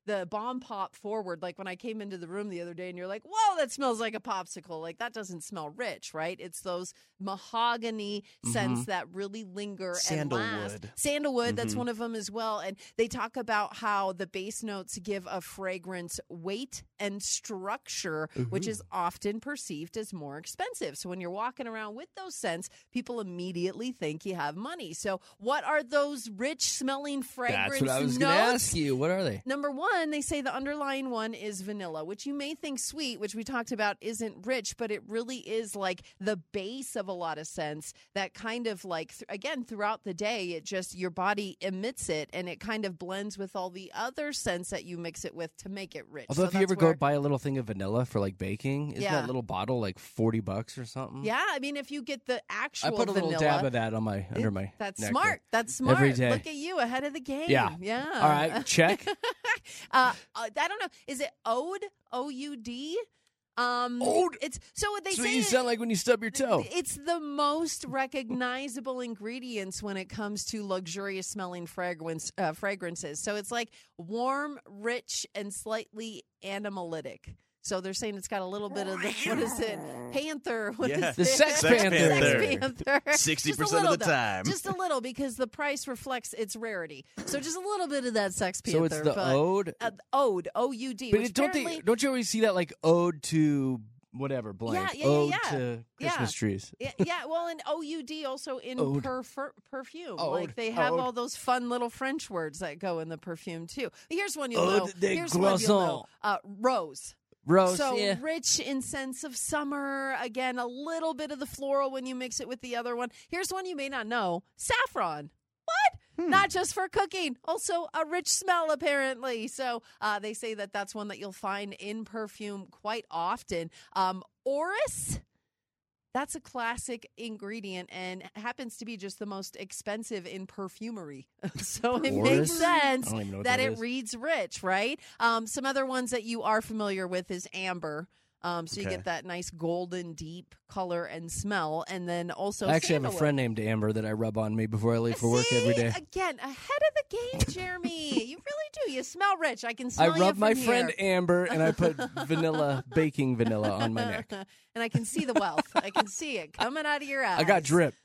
[SPEAKER 5] the bomb pop forward. Like when I came into the room the other day and you're like, whoa, that smells like a popsicle. Like that doesn't smell rich, right? It's those mahogany
[SPEAKER 3] Mm-hmm.
[SPEAKER 5] scents that really linger and last.
[SPEAKER 4] Sandalwood.
[SPEAKER 5] Sandalwood, that's
[SPEAKER 4] Mhm.
[SPEAKER 5] one of them as well. And they talk about how the base notes give a fragrance weight and structure, which is often perceived as more expensive. So when you're walking around with those scents, people immediately think you have money. So what are those rich smelling fragrance
[SPEAKER 3] That's what I was
[SPEAKER 5] notes?
[SPEAKER 3] going to ask you. What are they?
[SPEAKER 5] Number one, they say the underlying one is vanilla, which you may think sweet, which we talked about isn't rich, but it really is like the base of a lot of scents that kind of like, th- again, throughout the day, it just, your body emits it and it kind of blends with all the other scents that you mix it with to make it rich.
[SPEAKER 3] Although
[SPEAKER 5] So
[SPEAKER 3] if you
[SPEAKER 5] that's
[SPEAKER 3] ever go
[SPEAKER 5] where-
[SPEAKER 3] buy a little thing of vanilla for like baking, isn't
[SPEAKER 5] Yeah.
[SPEAKER 3] that little bottle like forty bucks or something?
[SPEAKER 5] Yeah, I mean, if you get the
[SPEAKER 3] I
[SPEAKER 5] actual
[SPEAKER 3] put a little
[SPEAKER 5] vanilla,
[SPEAKER 3] dab of that on my under my
[SPEAKER 5] that's
[SPEAKER 3] neck
[SPEAKER 5] smart. That's smart.
[SPEAKER 3] Every day.
[SPEAKER 5] Look at you ahead of the game.
[SPEAKER 3] Yeah.
[SPEAKER 5] Yeah.
[SPEAKER 3] All right, check.
[SPEAKER 5] uh, I don't know. Is it Ode? O U D? Um,
[SPEAKER 3] Ode?
[SPEAKER 5] It's so what they
[SPEAKER 3] That's
[SPEAKER 5] say.
[SPEAKER 3] what you sound like when you stub your toe.
[SPEAKER 5] It's the most recognizable ingredients when it comes to luxurious smelling fragrance uh, fragrances. So it's like warm, rich, and slightly animalitic. So they're saying it's got a little bit of the, what is it? Panther. What
[SPEAKER 4] Yeah.
[SPEAKER 5] is
[SPEAKER 3] The
[SPEAKER 5] it?
[SPEAKER 3] Sex
[SPEAKER 4] Sex
[SPEAKER 3] Panther.
[SPEAKER 5] Sex Panther.
[SPEAKER 4] sixty
[SPEAKER 5] Just a
[SPEAKER 4] percent of
[SPEAKER 5] little,
[SPEAKER 4] the
[SPEAKER 5] though.
[SPEAKER 4] time.
[SPEAKER 5] Just a little because the price reflects its rarity. So just a little bit of that Sex Panther.
[SPEAKER 3] So it's the
[SPEAKER 5] but,
[SPEAKER 3] ode.
[SPEAKER 5] Uh, ode, O U D.
[SPEAKER 3] But
[SPEAKER 5] which
[SPEAKER 3] it, don't
[SPEAKER 5] apparently,
[SPEAKER 3] they, don't you always see that like ode to whatever blank?
[SPEAKER 5] Yeah, yeah, yeah,
[SPEAKER 3] ode
[SPEAKER 5] yeah.
[SPEAKER 3] to
[SPEAKER 5] Yeah.
[SPEAKER 3] Christmas trees.
[SPEAKER 5] Yeah, yeah, well, and O U D also in
[SPEAKER 3] Ode.
[SPEAKER 5] perfer- perfume.
[SPEAKER 3] Ode.
[SPEAKER 5] Like they have
[SPEAKER 3] Ode.
[SPEAKER 5] all those fun little French words that go in the perfume too. But here's one you'll
[SPEAKER 3] Ode
[SPEAKER 5] know.
[SPEAKER 3] de
[SPEAKER 5] Here's one you'll know.
[SPEAKER 3] croissant.
[SPEAKER 5] Uh, rose.
[SPEAKER 3] Rose.
[SPEAKER 5] So
[SPEAKER 3] yeah.
[SPEAKER 5] rich in scents of summer. Again, a little bit of the floral when you mix it with the other one. Here's one you may not know. Saffron. What? Not just for cooking. Also a rich smell, apparently. So uh, they say that that's one that you'll find in perfume quite often. Um, orris. That's a classic ingredient and happens to be just the most expensive in perfumery. So it makes
[SPEAKER 3] Orris?
[SPEAKER 5] sense
[SPEAKER 3] I don't even know what
[SPEAKER 5] that
[SPEAKER 3] that
[SPEAKER 5] it
[SPEAKER 3] is.
[SPEAKER 5] reads rich, right? Um, some other ones that you are familiar with is amber. Um, so you
[SPEAKER 4] Okay.
[SPEAKER 5] get that nice golden deep color and smell. And then also
[SPEAKER 3] I actually have a
[SPEAKER 5] sandalwood.
[SPEAKER 3] friend named Amber that I rub on me before I leave for work
[SPEAKER 5] See?
[SPEAKER 3] every day.
[SPEAKER 5] Again, ahead of the game, Jeremy. You really do. You smell rich. I can smell
[SPEAKER 3] I
[SPEAKER 5] you
[SPEAKER 3] rub
[SPEAKER 5] from
[SPEAKER 3] my
[SPEAKER 5] here.
[SPEAKER 3] friend Amber and I put vanilla, baking vanilla on my neck.
[SPEAKER 5] And I can see the wealth. I can see it coming out of your eyes.
[SPEAKER 3] I got drip.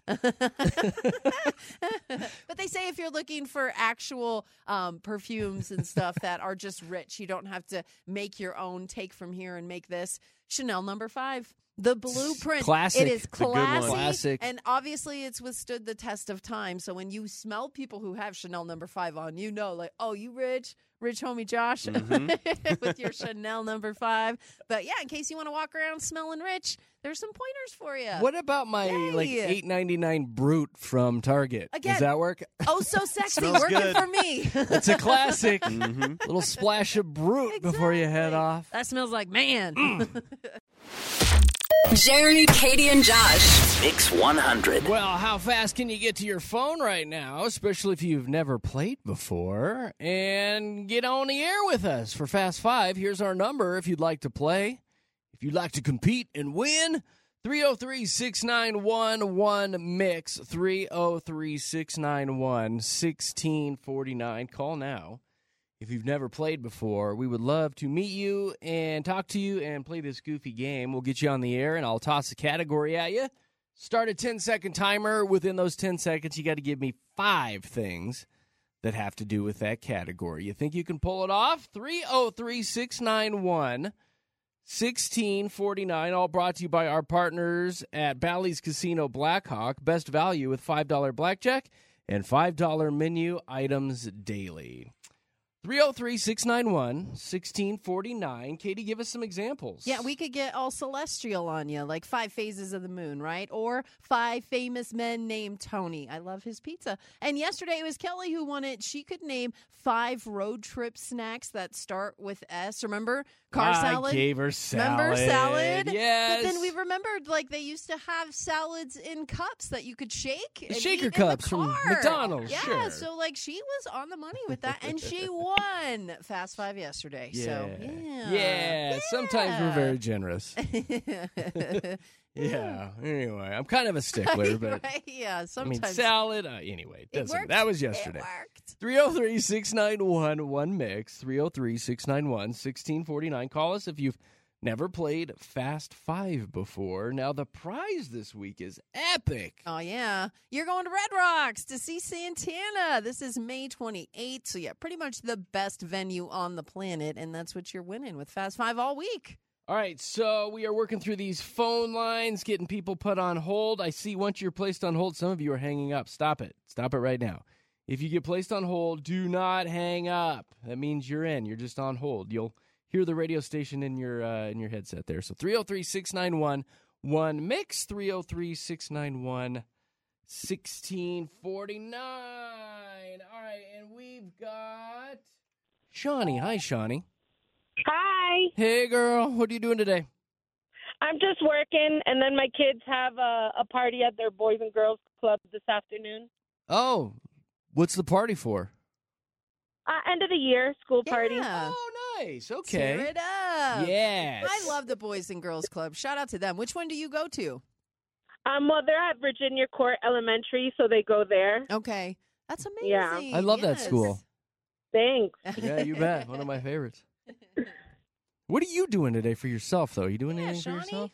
[SPEAKER 5] But they say if you're looking for actual um, perfumes and stuff that are just rich, you don't have to make your own, take from here and make this. Chanel number five. The blueprint.
[SPEAKER 3] Classic.
[SPEAKER 5] It is
[SPEAKER 3] It's a good one.
[SPEAKER 5] classy.
[SPEAKER 3] Classic.
[SPEAKER 5] And obviously it's withstood the test of time. So when you smell people who have Chanel number five on, you know, like, oh, you rich, rich homie Josh
[SPEAKER 4] Mhm.
[SPEAKER 5] with your Chanel number five. But yeah, in case you want to walk around smelling rich, there's some pointers for you.
[SPEAKER 3] What about my
[SPEAKER 5] Yay.
[SPEAKER 3] like eight ninety-nine Brute from Target?
[SPEAKER 5] Again.
[SPEAKER 3] Does that work?
[SPEAKER 5] Oh, so sexy.
[SPEAKER 4] Smells
[SPEAKER 5] Working
[SPEAKER 4] good.
[SPEAKER 5] for me.
[SPEAKER 3] It's a classic.
[SPEAKER 4] Mhm.
[SPEAKER 3] Little splash of Brute before you head
[SPEAKER 5] Exactly.
[SPEAKER 3] off.
[SPEAKER 5] That smells like man.
[SPEAKER 1] Jeremy, Katie, and Josh.
[SPEAKER 2] Mix one hundred.
[SPEAKER 3] Well, how fast can you get to your phone right now, especially if you've never played before, and get on the air with us for Fast Five? Here's our number if you'd like to play. If you'd like to compete and win, three oh three, six nine one, one mix, three oh three, six nine one, one six four nine. Call now. If you've never played before, we would love to meet you and talk to you and play this goofy game. We'll get you on the air, and I'll toss a category at you. Start a ten-second timer. Within those ten seconds, you got to give me five things that have to do with that category. You think you can pull it off? three oh three, six nine one, one six four nine. All brought to you by our partners at Bally's Casino Blackhawk. Best value with five dollars blackjack and five dollars menu items daily. three oh three, six nine one, one six four nine. Katie, give us some examples.
[SPEAKER 5] Yeah, we could get all celestial on you, like five phases of the moon, right? Or five famous men named Tony. I love his pizza. And yesterday it was Kelly who won it. She could name five road trip snacks that start with S. Remember? Car
[SPEAKER 3] I
[SPEAKER 5] salad.
[SPEAKER 3] gave her salad.
[SPEAKER 5] Remember salad?
[SPEAKER 3] Yes.
[SPEAKER 5] But then we remembered, like, they used to have salads in cups that you could shake. And
[SPEAKER 3] shaker
[SPEAKER 5] eat
[SPEAKER 3] cups
[SPEAKER 5] in the
[SPEAKER 3] from
[SPEAKER 5] car.
[SPEAKER 3] McDonald's,
[SPEAKER 5] Yeah,
[SPEAKER 3] sure.
[SPEAKER 5] so, like, she was on the money with that, and she won Fast Five yesterday. So, yeah.
[SPEAKER 3] Yeah. Sometimes we're
[SPEAKER 5] Yeah.
[SPEAKER 3] very generous. Yeah. Anyway, I'm kind of a stickler, but
[SPEAKER 5] right? Yeah,
[SPEAKER 3] I mean,
[SPEAKER 5] sometimes
[SPEAKER 3] salad. Uh, anyway,
[SPEAKER 5] it
[SPEAKER 3] doesn't,
[SPEAKER 5] worked.
[SPEAKER 3] that was
[SPEAKER 5] It
[SPEAKER 3] yesterday.
[SPEAKER 5] worked.
[SPEAKER 3] three oh three, six nine one, one mix, three oh three, six nine one, one six four nine. Call us if you've never played Fast Five before. Now, the prize this week is epic.
[SPEAKER 5] Oh, yeah. You're going to Red Rocks to see Santana. This is May twenty-eighth. So, yeah, pretty much the best venue on the planet. And that's what you're winning with Fast Five all week.
[SPEAKER 3] All right, so we are working through these phone lines, getting people put on hold. I see once you're placed on hold, some of you are hanging up. Stop it. Stop it right now. If you get placed on hold, do not hang up. That means you're in. You're just on hold. You'll hear the radio station in your uh, in your headset there. So three oh three, six nine one, one mix, three oh three, six nine one, one six four nine. All right, and we've got Shawnee. Hi, Shawnee.
[SPEAKER 2] Hi.
[SPEAKER 3] Hey, girl. What are you doing today?
[SPEAKER 2] I'm just working, and then my kids have a, a party at their Boys and Girls Club this afternoon.
[SPEAKER 3] Oh, what's the party for?
[SPEAKER 2] Uh, end of the year school party.
[SPEAKER 5] Yeah.
[SPEAKER 3] Oh, nice. Okay.
[SPEAKER 5] Tear it up.
[SPEAKER 3] Yes.
[SPEAKER 5] I love the Boys and Girls Club. Shout out to them. Which one do you go to?
[SPEAKER 2] Um, well, they're at Virginia Court Elementary, so they go there.
[SPEAKER 5] Okay. That's amazing.
[SPEAKER 2] Yeah.
[SPEAKER 3] I love that
[SPEAKER 5] Yes.
[SPEAKER 3] school.
[SPEAKER 2] Thanks.
[SPEAKER 3] Yeah, you bet. One of my favorites. What are you doing today for yourself, though? Are you doing
[SPEAKER 5] Yeah,
[SPEAKER 3] anything
[SPEAKER 5] Shawnee?
[SPEAKER 3] for yourself?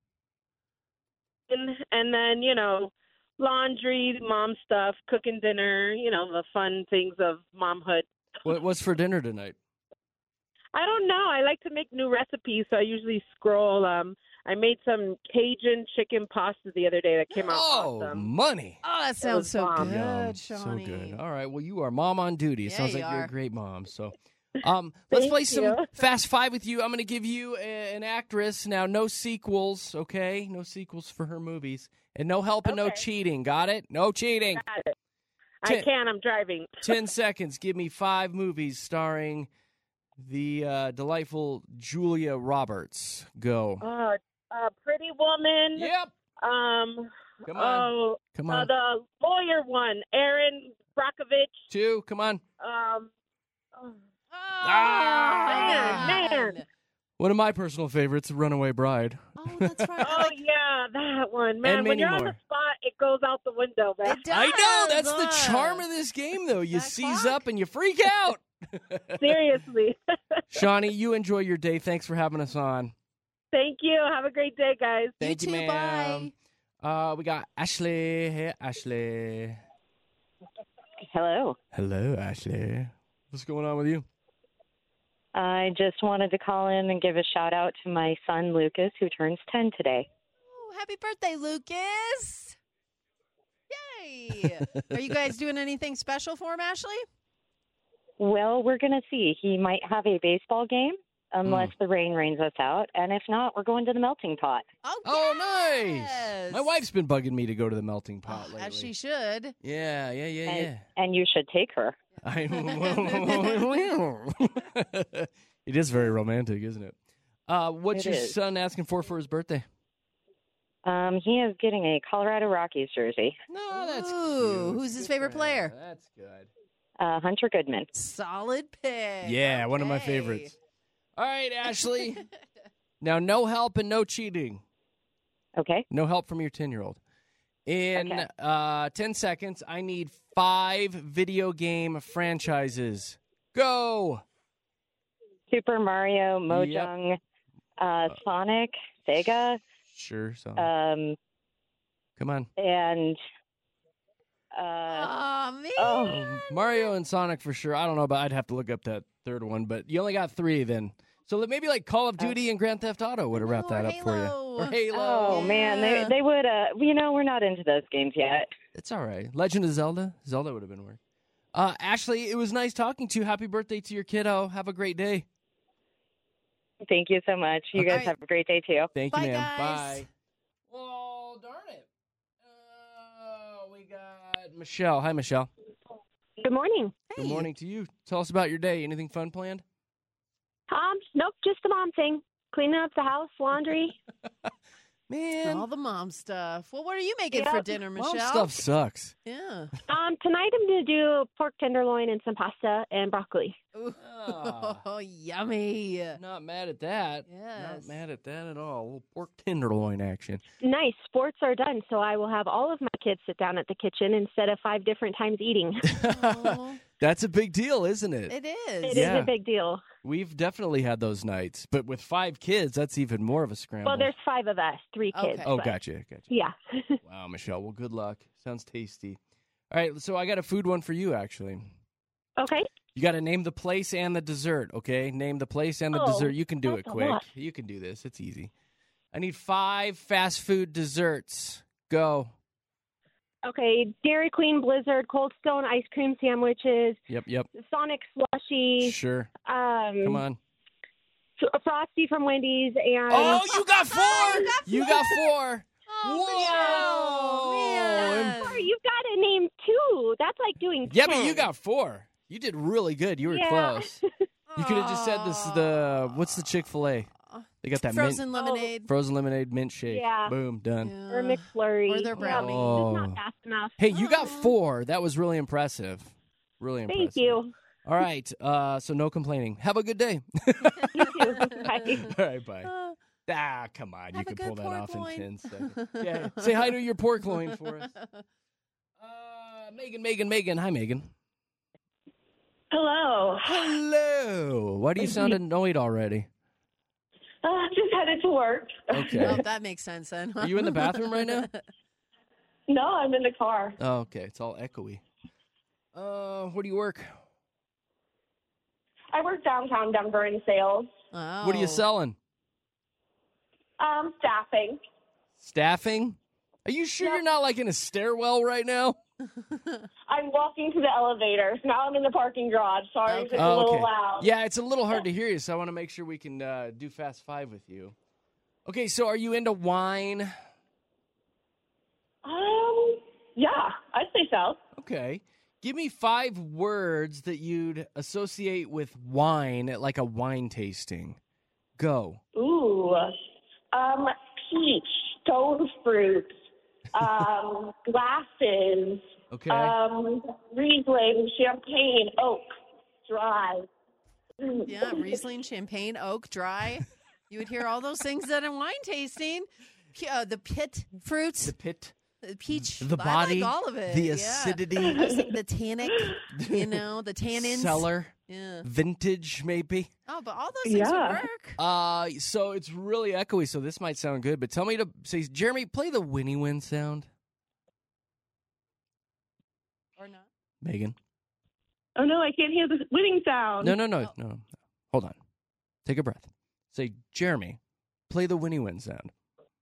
[SPEAKER 2] And, and then, you know, laundry, mom stuff, cooking dinner, you know, the fun things of momhood.
[SPEAKER 3] What, what's for dinner tonight?
[SPEAKER 2] I don't know. I like to make new recipes, so I usually scroll. Um, I made some Cajun chicken pasta the other day that came out
[SPEAKER 3] Oh,
[SPEAKER 2] awesome.
[SPEAKER 3] money.
[SPEAKER 5] Oh, that sounds
[SPEAKER 2] was
[SPEAKER 5] so
[SPEAKER 2] bomb.
[SPEAKER 5] good,
[SPEAKER 3] Yum.
[SPEAKER 5] Shawnee.
[SPEAKER 3] So good. All right. Well, you are mom on duty. It
[SPEAKER 5] Yeah,
[SPEAKER 3] sounds
[SPEAKER 5] you
[SPEAKER 3] like you're
[SPEAKER 5] are.
[SPEAKER 3] a great mom. So, um, let's
[SPEAKER 2] Thank
[SPEAKER 3] play some
[SPEAKER 2] you.
[SPEAKER 3] Fast Five with you. I'm going to give you a, an actress. Now, no sequels, okay? No sequels for her movies. And no help and no
[SPEAKER 2] Okay.
[SPEAKER 3] cheating. Got it? No cheating.
[SPEAKER 2] Got it.
[SPEAKER 3] Ten-
[SPEAKER 2] I can. I'm driving.
[SPEAKER 3] Ten seconds. Give me five movies starring the uh, delightful Julia Roberts. Go.
[SPEAKER 2] Uh, uh, Pretty Woman.
[SPEAKER 3] Yep.
[SPEAKER 2] Um.
[SPEAKER 3] Come on.
[SPEAKER 2] Oh,
[SPEAKER 3] Come
[SPEAKER 2] uh,
[SPEAKER 3] on.
[SPEAKER 2] the lawyer one, Aaron Brockovich.
[SPEAKER 3] Two. Come on.
[SPEAKER 2] Um. oh,
[SPEAKER 5] Oh,
[SPEAKER 3] Ah!
[SPEAKER 2] Man, man.
[SPEAKER 3] One of my personal favorites, Runaway Bride.
[SPEAKER 5] Oh, that's right. I
[SPEAKER 2] Oh
[SPEAKER 5] like-
[SPEAKER 2] yeah, that one. Man,
[SPEAKER 3] And
[SPEAKER 2] when
[SPEAKER 3] many
[SPEAKER 2] you're on
[SPEAKER 3] more.
[SPEAKER 2] the spot, it goes out the window, man.
[SPEAKER 5] It does.
[SPEAKER 3] I know. That's the
[SPEAKER 5] uh,
[SPEAKER 3] charm of this game, though. You
[SPEAKER 5] that
[SPEAKER 3] seize
[SPEAKER 5] clock.
[SPEAKER 3] up and you freak out.
[SPEAKER 2] Seriously.
[SPEAKER 3] Shawnee, you enjoy your day. Thanks for having us on.
[SPEAKER 2] Thank you. Have a great day, guys.
[SPEAKER 3] Thank you,
[SPEAKER 5] too,
[SPEAKER 3] ma'am. Uh, we got Ashley. Hey, Ashley.
[SPEAKER 6] Hello.
[SPEAKER 3] Hello, Ashley. What's going on with you?
[SPEAKER 6] I just wanted to call in and give a shout out to my son Lucas, who turns ten today.
[SPEAKER 5] Oh, happy birthday, Lucas. Yay. Are you guys doing anything special for him, Ashley?
[SPEAKER 6] Well, we're going to see. He might have a baseball game unless the rain rains us out. And if not, we're going to the melting pot.
[SPEAKER 5] Oh,
[SPEAKER 3] Oh,
[SPEAKER 5] yes.
[SPEAKER 3] nice. My wife's been bugging me to go to the melting pot
[SPEAKER 5] Oh,
[SPEAKER 3] lately.
[SPEAKER 5] as she should.
[SPEAKER 3] Yeah, yeah, yeah,
[SPEAKER 6] And,
[SPEAKER 3] yeah.
[SPEAKER 6] and you should take her.
[SPEAKER 3] I, it is very romantic, isn't it? Uh, what's
[SPEAKER 6] It
[SPEAKER 3] your
[SPEAKER 6] is.
[SPEAKER 3] son asking for for his birthday?
[SPEAKER 6] Um, he is getting a Colorado Rockies jersey.
[SPEAKER 3] No, that's
[SPEAKER 5] Ooh,
[SPEAKER 3] cute.
[SPEAKER 5] who's his
[SPEAKER 3] Good
[SPEAKER 5] favorite
[SPEAKER 3] for him.
[SPEAKER 5] player?
[SPEAKER 3] That's good.
[SPEAKER 6] Uh, Hunter Goodman.
[SPEAKER 5] Solid pick.
[SPEAKER 3] Yeah, one of my
[SPEAKER 5] Okay.
[SPEAKER 3] favorites. All right, Ashley. Now, no help and no cheating.
[SPEAKER 6] Okay.
[SPEAKER 3] No help from your ten-year-old. In
[SPEAKER 6] Okay.
[SPEAKER 3] uh, ten seconds, I need five video game franchises. Go!
[SPEAKER 6] Super Mario, Mojang, uh, Sonic, Sega,
[SPEAKER 3] Sure, so.
[SPEAKER 6] um,
[SPEAKER 3] Come on.
[SPEAKER 6] and uh,
[SPEAKER 5] Aw, man.
[SPEAKER 6] oh,
[SPEAKER 3] Mario and Sonic for sure. I don't know, but I'd have to look up that third one. But you only got three then. So maybe like Call of Duty and Grand Theft Auto would have wrapped
[SPEAKER 5] Or
[SPEAKER 3] that up for you.
[SPEAKER 5] Halo.
[SPEAKER 3] Or Halo.
[SPEAKER 6] oh man, they
[SPEAKER 5] Yeah.
[SPEAKER 6] they would. Uh, you know, we're not into those games yet.
[SPEAKER 3] It's all right. Legend of Zelda. Zelda would have been work. Uh, Ashley, it was nice talking to you. Happy birthday to your kiddo. Have a great day.
[SPEAKER 6] Thank you so much. You
[SPEAKER 3] Okay.
[SPEAKER 6] guys have a great day too.
[SPEAKER 3] Thank
[SPEAKER 5] Bye,
[SPEAKER 3] you, ma'am.
[SPEAKER 5] guys.
[SPEAKER 3] Bye. Well, darn it. Uh, we got Michelle. Hi, Michelle.
[SPEAKER 7] Good morning.
[SPEAKER 3] Good morning to you. Tell us about your day. Anything fun planned?
[SPEAKER 7] Um, nope, just the mom thing. Cleaning up the house, laundry.
[SPEAKER 3] Man,
[SPEAKER 5] All the mom stuff. Well, what are you making
[SPEAKER 6] Yep.
[SPEAKER 5] for dinner, Michelle?
[SPEAKER 3] mom stuff sucks.
[SPEAKER 5] Yeah.
[SPEAKER 2] Um, tonight I'm going to do pork tenderloin and some pasta and broccoli.
[SPEAKER 5] Ooh.
[SPEAKER 3] Ah.
[SPEAKER 5] Oh, yummy.
[SPEAKER 3] Not mad at that.
[SPEAKER 5] Yes.
[SPEAKER 3] Not mad at that at all. A little pork tenderloin action.
[SPEAKER 2] Nice. Sports are done, so I will have all of my kids sit down at the kitchen instead of five different times eating.
[SPEAKER 5] Aw,
[SPEAKER 3] That's a big deal, isn't it?
[SPEAKER 5] it
[SPEAKER 2] It
[SPEAKER 5] is.
[SPEAKER 2] is
[SPEAKER 3] Yeah.
[SPEAKER 2] a big deal.
[SPEAKER 3] We've definitely had those nights, but with five kids, that's even more of a scramble.
[SPEAKER 2] Well, there's five of us, three kids.
[SPEAKER 5] Okay.
[SPEAKER 3] oh,
[SPEAKER 2] but-
[SPEAKER 3] gotcha, gotcha.
[SPEAKER 2] Yeah.
[SPEAKER 3] Wow, Michelle. Well, good luck. Sounds tasty. All right, so I got a food one for you, actually.
[SPEAKER 2] Okay.
[SPEAKER 3] You got to name the place and the dessert, okay? Name the place and the
[SPEAKER 2] Oh,
[SPEAKER 3] dessert. You can do
[SPEAKER 2] that's
[SPEAKER 3] it
[SPEAKER 2] a
[SPEAKER 3] quick.
[SPEAKER 2] lot.
[SPEAKER 3] You can do this. It's easy. I need five fast food desserts. Go.
[SPEAKER 2] Okay. Dairy Queen, Blizzard, Cold Stone ice cream sandwiches,
[SPEAKER 3] Yep, yep.
[SPEAKER 2] Sonic slushy,
[SPEAKER 3] Sure.
[SPEAKER 2] um,
[SPEAKER 3] Come on.
[SPEAKER 2] a Frosty from Wendy's, and
[SPEAKER 3] Oh, you got four.
[SPEAKER 5] you got
[SPEAKER 3] You got four.
[SPEAKER 5] Oh,
[SPEAKER 3] Whoa.
[SPEAKER 5] man.
[SPEAKER 2] Sorry, you've got to name two. That's like doing
[SPEAKER 3] Yeah,
[SPEAKER 2] ten.
[SPEAKER 3] but you got four. You did really good. You were
[SPEAKER 2] Yeah.
[SPEAKER 3] close. You could have just said this. The what's the Chick-fil-A? They got that
[SPEAKER 5] Frozen
[SPEAKER 3] mint,
[SPEAKER 5] lemonade.
[SPEAKER 3] frozen lemonade mint shake.
[SPEAKER 2] Yeah.
[SPEAKER 3] Boom, done.
[SPEAKER 5] Yeah.
[SPEAKER 2] Or McFlurry.
[SPEAKER 5] Or their
[SPEAKER 2] Yeah,
[SPEAKER 5] brownie.
[SPEAKER 3] Oh.
[SPEAKER 2] It's not fast enough.
[SPEAKER 3] Hey, you got
[SPEAKER 5] Aw.
[SPEAKER 3] four. That was really impressive. Really impressive.
[SPEAKER 2] Thank you.
[SPEAKER 3] All right. Uh, so no complaining. Have a good day.
[SPEAKER 2] You too. Bye.
[SPEAKER 3] All right. Bye.
[SPEAKER 5] Uh,
[SPEAKER 3] Ah, come on. You
[SPEAKER 5] Have a
[SPEAKER 3] can
[SPEAKER 5] good
[SPEAKER 3] pull that
[SPEAKER 5] pork
[SPEAKER 3] off
[SPEAKER 5] loin.
[SPEAKER 3] in ten seconds. Yeah. Say hi to your pork loin for us. Uh, Megan, Megan, Megan. Hi, Megan.
[SPEAKER 7] Hello.
[SPEAKER 3] Hello. Why do you sound annoyed already?
[SPEAKER 7] Uh, just headed to work.
[SPEAKER 3] Okay.
[SPEAKER 5] Oh, that makes sense then.
[SPEAKER 3] Are you in the bathroom right now?
[SPEAKER 7] No, I'm in the car.
[SPEAKER 3] Oh, okay. It's all echoey. Uh, where do you work?
[SPEAKER 7] I work downtown Denver in sales.
[SPEAKER 5] Oh.
[SPEAKER 3] What are you selling?
[SPEAKER 7] Um, staffing.
[SPEAKER 3] Staffing? Are you sure you're not like in a stairwell right now?
[SPEAKER 7] I'm walking to the elevator. Now I'm in the parking garage. Sorry if
[SPEAKER 5] Okay.
[SPEAKER 7] it's a
[SPEAKER 3] Oh,
[SPEAKER 7] little
[SPEAKER 3] okay.
[SPEAKER 7] loud.
[SPEAKER 3] Yeah, it's a little hard to hear you, so I want to make sure we can uh, do Fast Five with you. Okay, so are you into wine?
[SPEAKER 7] Um, yeah, I'd say so.
[SPEAKER 3] Okay. Give me five words that you'd associate with wine at like a wine tasting. Go.
[SPEAKER 7] Ooh. Um, peach, stone fruit, um, glasses,
[SPEAKER 3] Okay.
[SPEAKER 7] um, Riesling, champagne, oak, dry. Mm.
[SPEAKER 5] Yeah, Riesling, champagne, oak, dry. You would hear all those things at a wine tasting. P- Uh, the pit fruits,
[SPEAKER 3] the pit,
[SPEAKER 5] the peach,
[SPEAKER 3] the
[SPEAKER 5] I
[SPEAKER 3] body,
[SPEAKER 5] like all of it.
[SPEAKER 3] the
[SPEAKER 5] yeah.
[SPEAKER 3] acidity,
[SPEAKER 5] I was thinking the tannic, you know, the tannins.
[SPEAKER 3] cellar,
[SPEAKER 5] Yeah.
[SPEAKER 3] vintage, maybe.
[SPEAKER 5] Oh, but all those things
[SPEAKER 7] Yeah.
[SPEAKER 5] would work.
[SPEAKER 3] Uh, so it's really echoey, so this might sound good, but tell me to say, Jeremy, play the Winnie Win sound.
[SPEAKER 5] Or not.
[SPEAKER 3] Megan.
[SPEAKER 7] Oh, no, I can't hear the winning sound.
[SPEAKER 3] No, no, no,
[SPEAKER 5] Oh.
[SPEAKER 3] no, no. Hold on. Take a breath. Say, Jeremy, play the Winnie Win sound.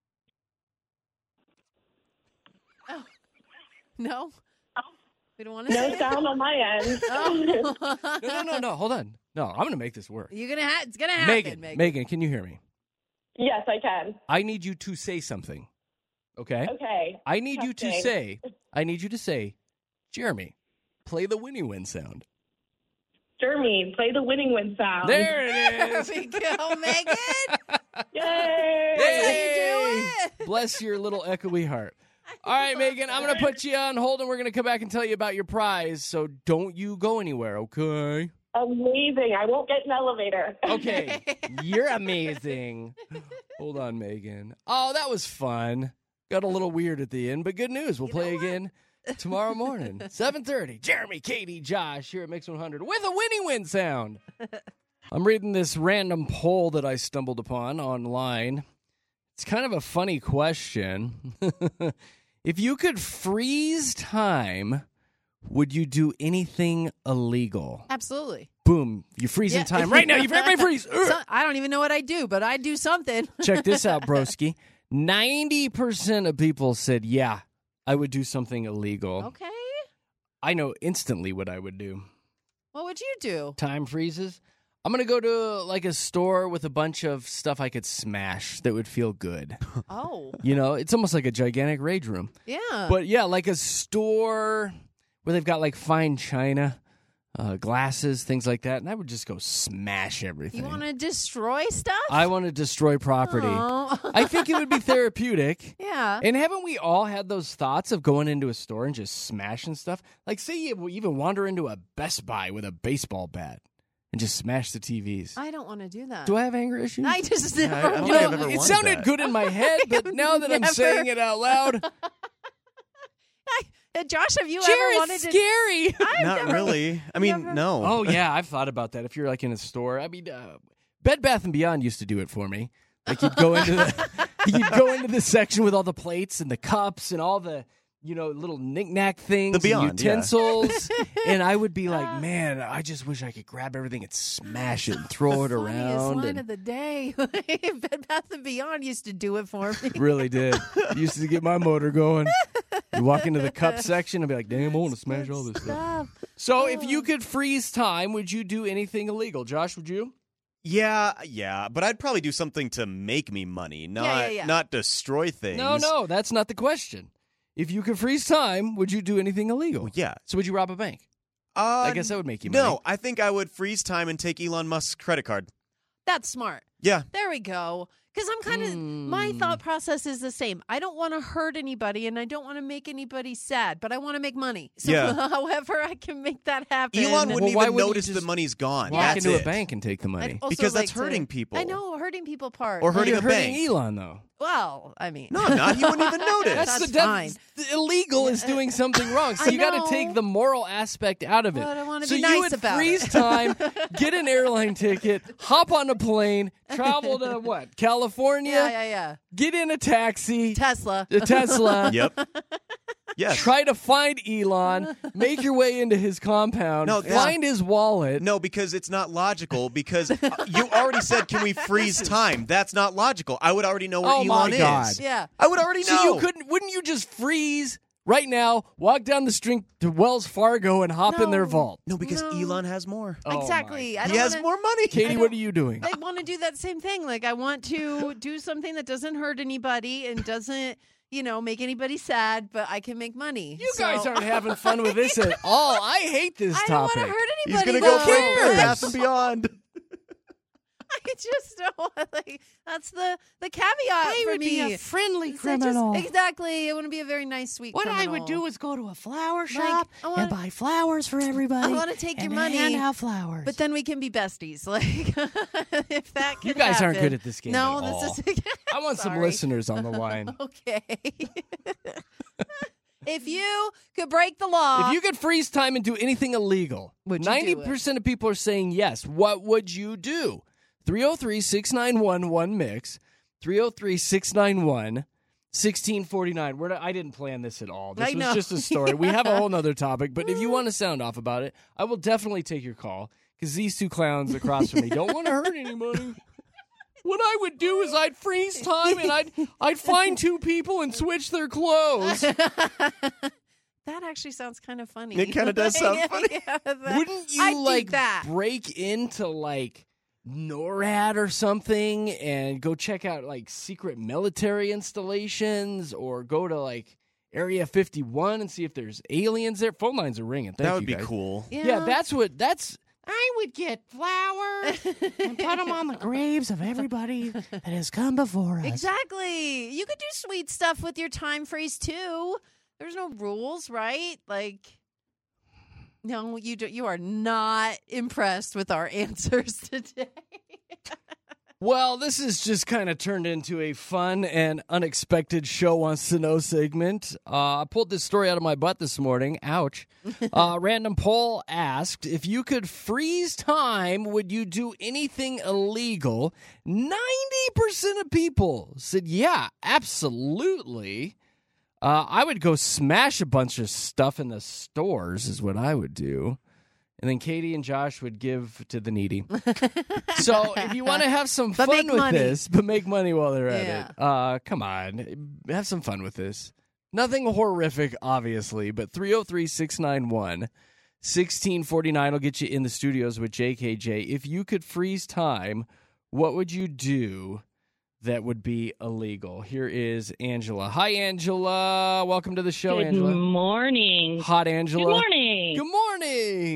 [SPEAKER 5] No? We don't want to
[SPEAKER 7] No
[SPEAKER 5] say it?
[SPEAKER 7] sound on my end.
[SPEAKER 5] Oh.
[SPEAKER 3] No, no, no, no. Hold on. No, I'm going to make this work.
[SPEAKER 5] You're gonna ha- it's gonna happen,
[SPEAKER 3] Megan,
[SPEAKER 5] Megan.
[SPEAKER 3] Megan, can you hear me?
[SPEAKER 7] Yes, I can.
[SPEAKER 3] I need you to say something. Okay?
[SPEAKER 7] Okay.
[SPEAKER 3] I need you to
[SPEAKER 7] Testing.
[SPEAKER 3] say, I need you to say, Jeremy, play the Winnie Win sound.
[SPEAKER 7] Jeremy, play the winning win sound.
[SPEAKER 3] There it
[SPEAKER 5] There
[SPEAKER 3] is.
[SPEAKER 5] we go, Megan.
[SPEAKER 7] Yay!
[SPEAKER 5] That's how
[SPEAKER 3] Yay!
[SPEAKER 5] you do it.
[SPEAKER 3] Bless your little echoey heart. All right, Megan, I'm going to put you on hold and we're going to come back and tell you about your prize. So don't you go anywhere, okay?
[SPEAKER 7] Amazing. I won't get an elevator.
[SPEAKER 3] Okay. You're amazing. Hold on, Megan. Oh, that was fun. Got a little weird at the end, but good news. We'll
[SPEAKER 5] You
[SPEAKER 3] play
[SPEAKER 5] know what?
[SPEAKER 3] again tomorrow morning, seven thirty. Jeremy, Katie, Josh here at Mix one hundred with a Winnie Win sound. I'm reading this random poll that I stumbled upon online. It's kind of a funny question. If you could freeze time, would you do anything illegal?
[SPEAKER 5] Absolutely.
[SPEAKER 3] Boom. You freeze in
[SPEAKER 5] Yeah.
[SPEAKER 3] time right now. You've everybody freeze. Ugh.
[SPEAKER 5] So, I don't even know what I do, but I do something.
[SPEAKER 3] Check this out, broski. ninety percent of people said, yeah, I would do something illegal.
[SPEAKER 5] Okay.
[SPEAKER 3] I know instantly what I would do.
[SPEAKER 5] What would you do?
[SPEAKER 3] Time freezes. I'm going to go to like a store with a bunch of stuff I could smash that would feel good.
[SPEAKER 5] Oh,
[SPEAKER 3] You know, it's almost like a gigantic rage room.
[SPEAKER 5] yeah.
[SPEAKER 3] But yeah, like a store where they've got like fine china uh, glasses, things like that, and I would just go smash everything.
[SPEAKER 5] You want to destroy stuff?
[SPEAKER 3] I want to destroy property.
[SPEAKER 5] Oh.
[SPEAKER 3] I think it would be therapeutic.
[SPEAKER 5] Yeah.
[SPEAKER 3] And haven't we all had those thoughts of going into a store and just smashing stuff? Like, say you even wander into a Best Buy with a baseball bat and just smash the T Vs.
[SPEAKER 5] I don't want to do that.
[SPEAKER 3] Do I have anger issues?
[SPEAKER 5] I just
[SPEAKER 4] Yeah,
[SPEAKER 5] never
[SPEAKER 4] I don't
[SPEAKER 3] You
[SPEAKER 4] think
[SPEAKER 3] know,
[SPEAKER 4] I've ever
[SPEAKER 3] it
[SPEAKER 4] wanted
[SPEAKER 3] sounded
[SPEAKER 4] that.
[SPEAKER 3] good in my head, but
[SPEAKER 5] have
[SPEAKER 3] now that I'm
[SPEAKER 5] never-
[SPEAKER 3] saying it out loud,
[SPEAKER 5] Uh, Josh, have you ever
[SPEAKER 3] Jared's
[SPEAKER 5] wanted to?
[SPEAKER 3] scary.
[SPEAKER 5] I've
[SPEAKER 4] Not
[SPEAKER 5] never-
[SPEAKER 4] really. I mean,
[SPEAKER 5] never-
[SPEAKER 4] no.
[SPEAKER 3] Oh yeah, I've thought about that. If you're like in a store, I mean, uh, Bed Bath and Beyond used to do it for me. Like you'd go into the you'd go into the section with all the plates and the cups and all the you know little knick-knack things,
[SPEAKER 4] The Beyond,
[SPEAKER 3] and
[SPEAKER 4] yeah.
[SPEAKER 3] utensils, and I would be like, man, I just wish I could grab everything and smash it and throw it
[SPEAKER 5] Funniest
[SPEAKER 3] around.
[SPEAKER 5] line
[SPEAKER 3] And
[SPEAKER 5] of the day. Bed Bath and Beyond used to do it for me.
[SPEAKER 3] really did. Used to get my motor going. You walk into the cup section and be like, damn, I want to smash all this stuff.
[SPEAKER 5] Stuff.
[SPEAKER 3] So if you could freeze time, would you do anything illegal? Josh, would you?
[SPEAKER 4] Yeah, yeah, but I'd probably do something to make me money, not
[SPEAKER 5] yeah, yeah.
[SPEAKER 4] not destroy things.
[SPEAKER 3] No, no, that's not the question. If you could freeze time, would you do anything illegal?
[SPEAKER 4] Well, yeah.
[SPEAKER 3] So would you rob a bank?
[SPEAKER 4] Uh,
[SPEAKER 3] I guess that would make you money.
[SPEAKER 4] No, I think I would freeze time and take Elon Musk's credit card.
[SPEAKER 5] That's smart.
[SPEAKER 4] Yeah.
[SPEAKER 5] There we go. Because I'm kind of,
[SPEAKER 3] Hmm.
[SPEAKER 5] my thought process is the same. I don't want to hurt anybody and I don't want to make anybody sad, but I want to make money. So
[SPEAKER 4] Yeah.
[SPEAKER 5] however I can make that happen.
[SPEAKER 4] Elon wouldn't
[SPEAKER 3] why
[SPEAKER 4] even
[SPEAKER 3] wouldn't you
[SPEAKER 4] notice
[SPEAKER 3] just
[SPEAKER 4] the money's gone.
[SPEAKER 3] Walk
[SPEAKER 4] That's
[SPEAKER 3] into
[SPEAKER 4] it.
[SPEAKER 3] a bank and take the
[SPEAKER 5] I'd
[SPEAKER 3] money.
[SPEAKER 5] also
[SPEAKER 4] Because that's
[SPEAKER 5] like to-
[SPEAKER 4] hurting people.
[SPEAKER 5] I know, hurting people part.
[SPEAKER 4] Or hurting
[SPEAKER 3] You're
[SPEAKER 4] a
[SPEAKER 3] hurting
[SPEAKER 4] bank.
[SPEAKER 3] Elon, though.
[SPEAKER 5] Well, I mean.
[SPEAKER 4] No, I'm not. He wouldn't even notice.
[SPEAKER 5] That's
[SPEAKER 3] the def-
[SPEAKER 5] fine.
[SPEAKER 3] the illegal is doing something wrong. So
[SPEAKER 5] I
[SPEAKER 3] you got
[SPEAKER 5] know.
[SPEAKER 3] to take the moral aspect out of it.
[SPEAKER 5] But I wanna
[SPEAKER 3] so
[SPEAKER 5] be
[SPEAKER 3] you
[SPEAKER 5] nice
[SPEAKER 3] would
[SPEAKER 5] about
[SPEAKER 3] freeze
[SPEAKER 5] it.
[SPEAKER 3] time, get an airline ticket, hop on a plane, travel to what? California?
[SPEAKER 5] Yeah, yeah, yeah.
[SPEAKER 3] Get in a taxi,
[SPEAKER 5] Tesla.
[SPEAKER 3] a Tesla.
[SPEAKER 4] Yep. Yes.
[SPEAKER 3] Try to find Elon, make your way into his compound,
[SPEAKER 4] No, that's-
[SPEAKER 3] find his wallet.
[SPEAKER 4] No, because it's not logical. Because uh, you already said, "Can we freeze time?" That's not logical. I would already know where
[SPEAKER 3] Oh, my
[SPEAKER 4] Elon
[SPEAKER 3] God.
[SPEAKER 4] is.
[SPEAKER 5] Yeah.
[SPEAKER 4] I would already know.
[SPEAKER 3] So you couldn't? Wouldn't you just freeze right now, walk down the street to Wells Fargo, and hop in their
[SPEAKER 5] No.
[SPEAKER 3] vault?
[SPEAKER 4] No, because
[SPEAKER 5] No.
[SPEAKER 4] Elon has more.
[SPEAKER 3] Oh,
[SPEAKER 5] Exactly. I
[SPEAKER 4] He
[SPEAKER 5] don't
[SPEAKER 4] has
[SPEAKER 5] wanna,
[SPEAKER 4] more money.
[SPEAKER 3] Katie,
[SPEAKER 5] I
[SPEAKER 3] what
[SPEAKER 5] don't-
[SPEAKER 3] are you doing?
[SPEAKER 5] I want to do that same thing. Like, I want to do something that doesn't hurt anybody and doesn't, you know, make anybody sad, but I can make money.
[SPEAKER 3] You
[SPEAKER 5] So-
[SPEAKER 3] guys aren't having fun with this at all. I hate this
[SPEAKER 5] I don't want
[SPEAKER 3] topic.
[SPEAKER 5] to hurt
[SPEAKER 4] He's
[SPEAKER 5] anybody.
[SPEAKER 4] gonna go
[SPEAKER 5] though.
[SPEAKER 4] break Bed
[SPEAKER 3] cares?
[SPEAKER 4] Bath and Beyond.
[SPEAKER 5] I just don't like. That's the the caveat for me.
[SPEAKER 3] friendly
[SPEAKER 5] It's just- exactly. I want to be a very nice, sweet criminal.
[SPEAKER 3] is go to a flower
[SPEAKER 5] shop I wanna-
[SPEAKER 3] buy flowers for everybody.
[SPEAKER 5] I want to take your money,
[SPEAKER 3] flowers.
[SPEAKER 5] but then we can be besties. Like, if that can
[SPEAKER 3] you guys aren't
[SPEAKER 5] happen.
[SPEAKER 3] good at this game.
[SPEAKER 5] No,
[SPEAKER 3] at all.
[SPEAKER 5] this is.
[SPEAKER 3] I want some
[SPEAKER 5] Sorry.
[SPEAKER 3] listeners on the line.
[SPEAKER 5] Okay. If you could break the law,
[SPEAKER 3] If you could freeze time and do anything illegal,
[SPEAKER 5] Would you do
[SPEAKER 3] ninety
[SPEAKER 5] it?
[SPEAKER 3] percent of people are saying yes. What would you do? three oh three, six nine one, one mix. three oh three, six nine one, one six four nine. We're not, I didn't plan this at all. This
[SPEAKER 5] I
[SPEAKER 3] was
[SPEAKER 5] know.
[SPEAKER 3] just a story. We have a whole nother topic, but if you want to sound off about it, I will definitely take your call because these two clowns across from me don't want to hurt anybody. What I would do is I'd freeze time and I'd I'd find two people and switch their clothes.
[SPEAKER 5] that actually sounds kind of funny.
[SPEAKER 4] It kinda does sound funny.
[SPEAKER 5] Yeah, that-
[SPEAKER 3] Wouldn't you
[SPEAKER 5] I'd do
[SPEAKER 3] like
[SPEAKER 5] that.
[SPEAKER 3] break into like NORAD or something and go check out like secret military installations or go to like Area fifty-one and see if there's aliens there? Phone lines are ringing. Thank
[SPEAKER 4] That would
[SPEAKER 3] you,
[SPEAKER 4] be
[SPEAKER 3] guys.
[SPEAKER 4] cool.
[SPEAKER 3] Yeah, that's what that's. I would get flowers and put them on the graves of everybody that has come before us.
[SPEAKER 5] Exactly. You could do sweet stuff with your time freeze too. There's no rules, right? Like, no, you do, you are not impressed with our answers today.
[SPEAKER 3] Well, this has just kind of turned into a fun and unexpected show wants to know segment. Uh, I pulled this story out of my butt this morning. Ouch. Uh, random poll asked, if you could freeze time, would you do anything illegal? ninety percent of people said, yeah, absolutely. Uh, I would go smash a bunch of stuff in the stores is what I would do. And then Katie and Josh would give to the needy. So if you want to have some
[SPEAKER 5] But
[SPEAKER 3] fun
[SPEAKER 5] make
[SPEAKER 3] with
[SPEAKER 5] money.
[SPEAKER 3] this, but make money while they're at
[SPEAKER 5] Yeah.
[SPEAKER 3] it, uh, come on. Have some fun with this. Nothing horrific, obviously, but three oh three, six nine one, one six four nine will get you in the studios with J K J. If you could freeze time, what would you do that would be illegal? Here is Angela. Hi, Angela. Welcome to the show,
[SPEAKER 8] Good
[SPEAKER 3] Angela.
[SPEAKER 8] morning.
[SPEAKER 3] Hot Angela.
[SPEAKER 8] Good morning.
[SPEAKER 3] Good morning.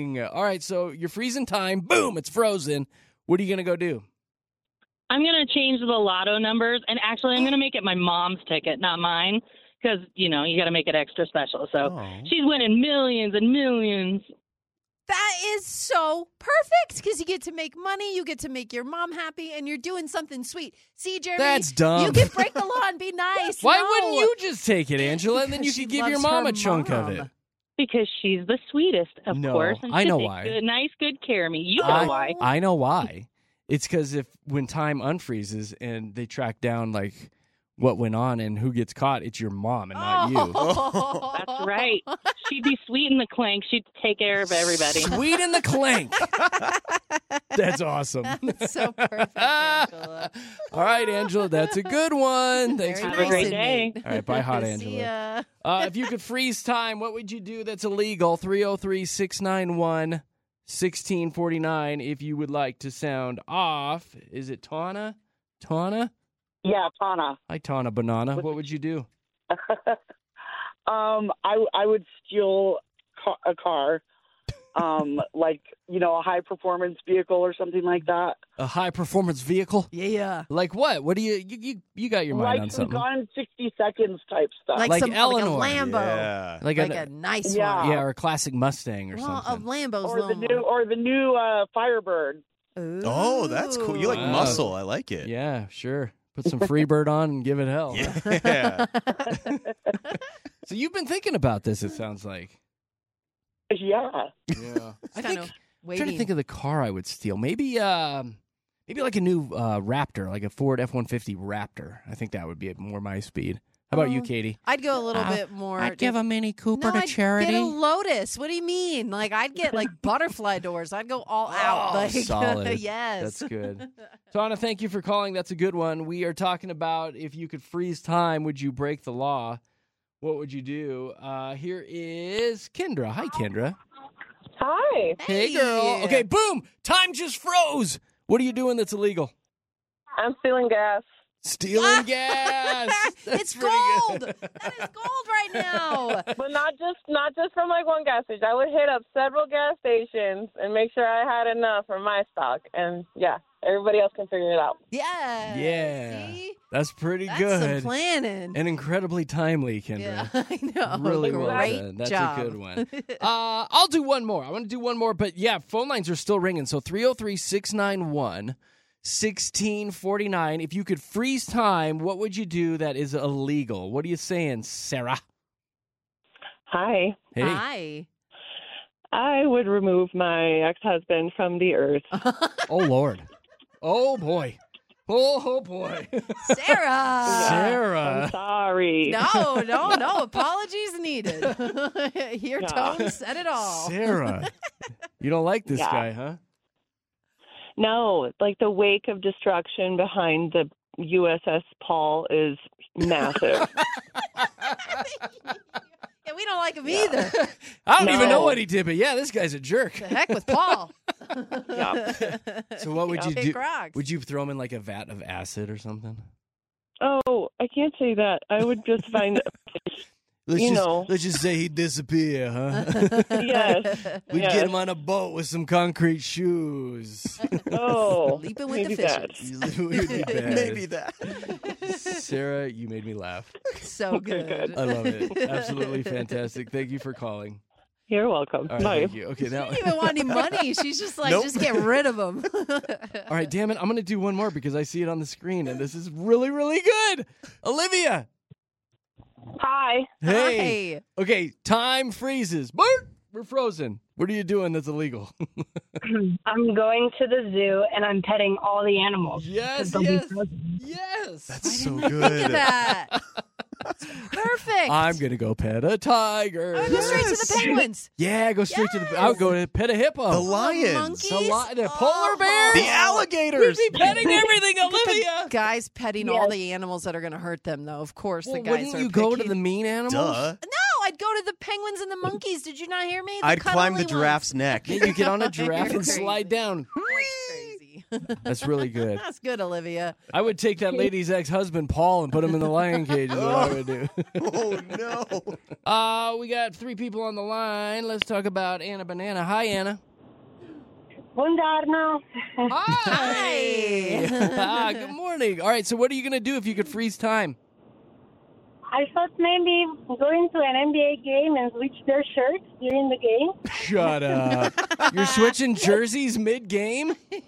[SPEAKER 3] exciting. All right, so you're freezing time. Boom, it's frozen. What are you going to go do?
[SPEAKER 8] I'm going to change the lotto numbers, and actually I'm going to make it my mom's ticket, not mine, because, you know, you got to make it extra special. So
[SPEAKER 4] Oh.
[SPEAKER 8] she's winning millions and millions.
[SPEAKER 5] That is so perfect because you get to make money, you get to make your mom happy, and you're doing something sweet. See, Jeremy,
[SPEAKER 3] That's dumb.
[SPEAKER 5] you can break the law and be nice.
[SPEAKER 3] Why
[SPEAKER 5] No.
[SPEAKER 3] wouldn't you just take it, Angela, and then you
[SPEAKER 5] Because
[SPEAKER 3] could
[SPEAKER 5] she
[SPEAKER 3] give your
[SPEAKER 5] loves
[SPEAKER 3] mom
[SPEAKER 5] her
[SPEAKER 3] a chunk of
[SPEAKER 5] mom.
[SPEAKER 3] it?
[SPEAKER 8] Because she's the sweetest, of
[SPEAKER 3] No,
[SPEAKER 8] course. And
[SPEAKER 3] I
[SPEAKER 8] she
[SPEAKER 3] know
[SPEAKER 8] takes
[SPEAKER 3] why.
[SPEAKER 8] Good, nice, good care of me. You know
[SPEAKER 3] I,
[SPEAKER 8] why.
[SPEAKER 3] I know why. It's because if when time unfreezes and they track down like what went on and who gets caught, it's your mom and not you.
[SPEAKER 5] Oh.
[SPEAKER 8] That's right. She'd be sweet in the clank. She'd take care of everybody.
[SPEAKER 3] Sweet in the clank. That's awesome.
[SPEAKER 5] So perfect, Angela.
[SPEAKER 3] All right, Angela, that's a good one. Thanks
[SPEAKER 5] Very
[SPEAKER 3] for
[SPEAKER 8] Have a great
[SPEAKER 5] nice
[SPEAKER 8] day.
[SPEAKER 5] and
[SPEAKER 3] All right, bye, hot
[SPEAKER 5] See
[SPEAKER 3] Angela.
[SPEAKER 5] ya.
[SPEAKER 3] Uh, if you could freeze time, what would you do that's illegal? three oh three, six nine one, one six four nine. If you would like to sound off, is it Tana? Tana?
[SPEAKER 9] Yeah, Tana.
[SPEAKER 3] Hi, Tana Banana. What would you do?
[SPEAKER 9] um, I I would steal ca- a car, um, like you know, a high performance vehicle or something like that.
[SPEAKER 3] A high performance vehicle?
[SPEAKER 5] Yeah.
[SPEAKER 3] Like what? What do you you you, you got your mind
[SPEAKER 9] like
[SPEAKER 3] on
[SPEAKER 9] some
[SPEAKER 3] something?
[SPEAKER 9] Gone in sixty seconds type stuff.
[SPEAKER 5] Like,
[SPEAKER 3] Like
[SPEAKER 5] some,
[SPEAKER 3] Eleanor.
[SPEAKER 5] like a Lambo.
[SPEAKER 4] Yeah.
[SPEAKER 3] Like,
[SPEAKER 5] Like
[SPEAKER 3] a,
[SPEAKER 5] a nice
[SPEAKER 9] Yeah.
[SPEAKER 5] one.
[SPEAKER 3] yeah, or a classic Mustang or
[SPEAKER 5] Well, a
[SPEAKER 3] something.
[SPEAKER 5] Lambo's
[SPEAKER 9] or the
[SPEAKER 5] little
[SPEAKER 9] new or the new uh, Firebird.
[SPEAKER 5] Ooh.
[SPEAKER 4] Oh, that's cool. You like
[SPEAKER 3] Wow.
[SPEAKER 4] muscle. I like it.
[SPEAKER 3] Yeah, sure. Put some Freebird on and give it hell. huh?
[SPEAKER 4] Yeah.
[SPEAKER 3] So you've been thinking about this, it sounds like.
[SPEAKER 9] Yeah.
[SPEAKER 3] Yeah. I
[SPEAKER 5] kind
[SPEAKER 3] think,
[SPEAKER 5] of
[SPEAKER 3] I'm
[SPEAKER 5] waiting.
[SPEAKER 3] trying to think of the car I would steal. Maybe um, maybe like a new uh, Raptor, like a Ford F one fifty Raptor. I think that would be more my speed. How about you,
[SPEAKER 5] Oh,
[SPEAKER 3] Katie?
[SPEAKER 5] I'd go a little
[SPEAKER 3] Uh,
[SPEAKER 5] bit more.
[SPEAKER 3] I'd give a Mini Cooper
[SPEAKER 5] no,
[SPEAKER 3] to
[SPEAKER 5] I'd
[SPEAKER 3] charity.
[SPEAKER 5] Get a Lotus. What do you mean? Like I'd get like butterfly doors. I'd go all out.
[SPEAKER 3] Oh,
[SPEAKER 5] Like
[SPEAKER 3] solid.
[SPEAKER 5] yes.
[SPEAKER 3] That's good. Tana, thank you for calling. That's a good one. We are talking about if you could freeze time, would you break the law? What would you do? Uh, here is Kendra. Hi, Kendra.
[SPEAKER 2] Hi.
[SPEAKER 3] Hey, girl. Okay, boom. Time just froze. What are you doing that's illegal?
[SPEAKER 2] I'm stealing gas.
[SPEAKER 3] Stealing gas. That's
[SPEAKER 5] It's
[SPEAKER 3] pretty
[SPEAKER 5] gold.
[SPEAKER 3] good.
[SPEAKER 5] That is gold right now.
[SPEAKER 2] But not just not just from like one gas station. I would hit up several gas stations and make sure I had enough for my stock. And yeah, everybody else can figure it out.
[SPEAKER 5] Yeah.
[SPEAKER 3] Yeah.
[SPEAKER 5] See?
[SPEAKER 3] That's pretty
[SPEAKER 5] That's
[SPEAKER 3] good.
[SPEAKER 5] some planning.
[SPEAKER 3] And incredibly timely, Kendra.
[SPEAKER 5] Yeah, I know.
[SPEAKER 3] Really well
[SPEAKER 5] Great
[SPEAKER 3] done. That's
[SPEAKER 5] job.
[SPEAKER 3] a good one. Uh, I'll do one more. I want to do one more, but yeah, phone lines are still ringing. So three oh three, six nine one, one six four nine. If you could freeze time, what would you do that is illegal? What are you saying, Sarah?
[SPEAKER 2] Hi.
[SPEAKER 3] Hey.
[SPEAKER 5] Hi.
[SPEAKER 2] I would remove my ex-husband from the earth.
[SPEAKER 3] Oh, Lord. Oh, boy. Oh, boy.
[SPEAKER 5] Sarah.
[SPEAKER 3] Sarah.
[SPEAKER 2] I'm sorry.
[SPEAKER 5] No, no, no. Apologies needed. Your
[SPEAKER 2] Yeah.
[SPEAKER 5] tone said it all.
[SPEAKER 3] Sarah. You don't like this
[SPEAKER 2] Yeah.
[SPEAKER 3] guy, huh?
[SPEAKER 2] No, like the wake of destruction behind the U S S Paul is massive.
[SPEAKER 5] Yeah, we don't like him either.
[SPEAKER 3] I don't even know
[SPEAKER 2] No.
[SPEAKER 3] what he did, but yeah, this guy's a jerk.
[SPEAKER 5] The heck with Paul.
[SPEAKER 2] Yeah.
[SPEAKER 3] So what would you
[SPEAKER 5] Okay,
[SPEAKER 3] do?
[SPEAKER 5] Crocs.
[SPEAKER 3] Would you throw him in like a vat of acid or something?
[SPEAKER 2] Oh, I can't say that. I would just find
[SPEAKER 3] Let's
[SPEAKER 2] You
[SPEAKER 3] just,
[SPEAKER 2] know.
[SPEAKER 3] let's just say he'd disappear, huh?
[SPEAKER 2] yes.
[SPEAKER 3] We'd
[SPEAKER 2] yes.
[SPEAKER 3] get him on a boat with some concrete shoes.
[SPEAKER 2] Oh,
[SPEAKER 5] Sleeping with
[SPEAKER 2] maybe
[SPEAKER 5] the
[SPEAKER 2] that.
[SPEAKER 5] fishes.
[SPEAKER 3] We'd be bad.
[SPEAKER 4] Maybe that.
[SPEAKER 3] Sarah, you made me laugh.
[SPEAKER 5] So
[SPEAKER 2] Okay,
[SPEAKER 5] good.
[SPEAKER 2] good.
[SPEAKER 3] I love it. Absolutely fantastic. Thank you for calling.
[SPEAKER 2] You're welcome.
[SPEAKER 3] All right,
[SPEAKER 2] Bye.
[SPEAKER 3] thank you. Okay, now.
[SPEAKER 5] She didn't even want any money. She's just like,
[SPEAKER 4] Nope.
[SPEAKER 5] just get rid of him.
[SPEAKER 3] All right, damn it. I'm going to do one more because I see it on the screen, and this is really, really good. Olivia.
[SPEAKER 2] Hi.
[SPEAKER 3] Hey.
[SPEAKER 5] Hi.
[SPEAKER 3] Okay, time freezes. Bert, we're frozen. What are you doing that's illegal?
[SPEAKER 10] I'm going to the zoo and I'm petting all the animals.
[SPEAKER 3] Yes,
[SPEAKER 10] they'll be
[SPEAKER 3] yes,
[SPEAKER 10] frozen.
[SPEAKER 3] yes.
[SPEAKER 4] That's so
[SPEAKER 5] Look at
[SPEAKER 4] good.
[SPEAKER 5] that. Perfect.
[SPEAKER 3] I'm going to go pet a tiger.
[SPEAKER 5] I would go straight to the
[SPEAKER 4] Yes.
[SPEAKER 5] penguins.
[SPEAKER 3] Yeah, go straight to the. I would go to pet a hippo.
[SPEAKER 4] The lions.
[SPEAKER 5] monkeys.
[SPEAKER 3] The, li- the
[SPEAKER 5] Oh.
[SPEAKER 3] polar bears.
[SPEAKER 4] The alligators.
[SPEAKER 3] We'd be petting everything, Olivia.
[SPEAKER 5] Guys petting all the animals that are going to hurt them, though. Of course,
[SPEAKER 3] Well,
[SPEAKER 5] the guys
[SPEAKER 3] wouldn't
[SPEAKER 5] are
[SPEAKER 3] you go to
[SPEAKER 5] picking-
[SPEAKER 3] the mean animals?
[SPEAKER 4] Duh.
[SPEAKER 5] No, I'd go to the penguins and the monkeys. Did you not hear me? The
[SPEAKER 4] I'd climb the
[SPEAKER 5] cuddly
[SPEAKER 4] giraffe's
[SPEAKER 5] ones.
[SPEAKER 4] neck.
[SPEAKER 3] Yeah, you get on a
[SPEAKER 5] You're
[SPEAKER 3] giraffe and
[SPEAKER 5] crazy.
[SPEAKER 3] slide down.
[SPEAKER 5] Crazy.
[SPEAKER 3] That's really good.
[SPEAKER 5] That's good, Olivia.
[SPEAKER 3] I would take that lady's ex-husband, Paul, and put him in the lion cage is what I would do.
[SPEAKER 4] Oh, no.
[SPEAKER 3] Uh, we got three people on the line. Let's talk about Anna Banana. Hi, Anna.
[SPEAKER 10] Buongiorno.
[SPEAKER 3] Hi. ah, good morning. All right, so what are you going to do if you could freeze time?
[SPEAKER 10] I thought maybe going to an N B A game and switch their shirts during the game.
[SPEAKER 3] Shut up. You're switching jerseys mid-game?
[SPEAKER 10] That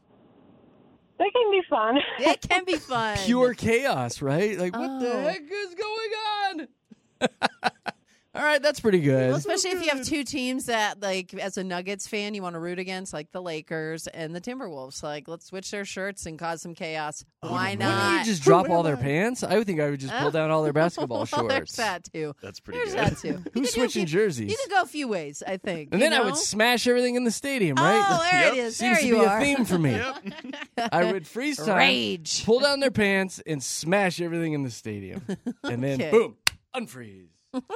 [SPEAKER 10] can be fun.
[SPEAKER 5] It can be fun.
[SPEAKER 3] Pure chaos, right? Like, what the
[SPEAKER 5] Oh.
[SPEAKER 3] heck is going on? All right, that's pretty good.
[SPEAKER 5] Well, especially if you have two teams that, like, as a Nuggets fan, you want to root against, like the Lakers and the Timberwolves. Like, let's switch their shirts and cause some chaos. Why
[SPEAKER 3] Wouldn't
[SPEAKER 5] not?
[SPEAKER 3] you just drop all their pants? I would think I would just pull down all their basketball
[SPEAKER 5] Well,
[SPEAKER 3] shorts.
[SPEAKER 5] there's that, too.
[SPEAKER 4] That's pretty
[SPEAKER 5] There's
[SPEAKER 4] good.
[SPEAKER 5] that, too. You
[SPEAKER 3] Who's
[SPEAKER 5] could do a
[SPEAKER 3] switching
[SPEAKER 5] few-
[SPEAKER 3] jerseys?
[SPEAKER 5] You could go a few ways, I think.
[SPEAKER 3] And
[SPEAKER 5] you
[SPEAKER 3] then I
[SPEAKER 5] know?
[SPEAKER 3] would smash everything in the stadium, right?
[SPEAKER 5] Oh, there
[SPEAKER 4] Yep.
[SPEAKER 5] it is.
[SPEAKER 3] Seems
[SPEAKER 5] there
[SPEAKER 3] to
[SPEAKER 5] you
[SPEAKER 3] be
[SPEAKER 5] are.
[SPEAKER 3] a theme for me. I would freeze time,
[SPEAKER 5] Rage.
[SPEAKER 3] pull down their pants, and smash everything in the stadium. And then,
[SPEAKER 5] Okay.
[SPEAKER 3] boom, unfreeze.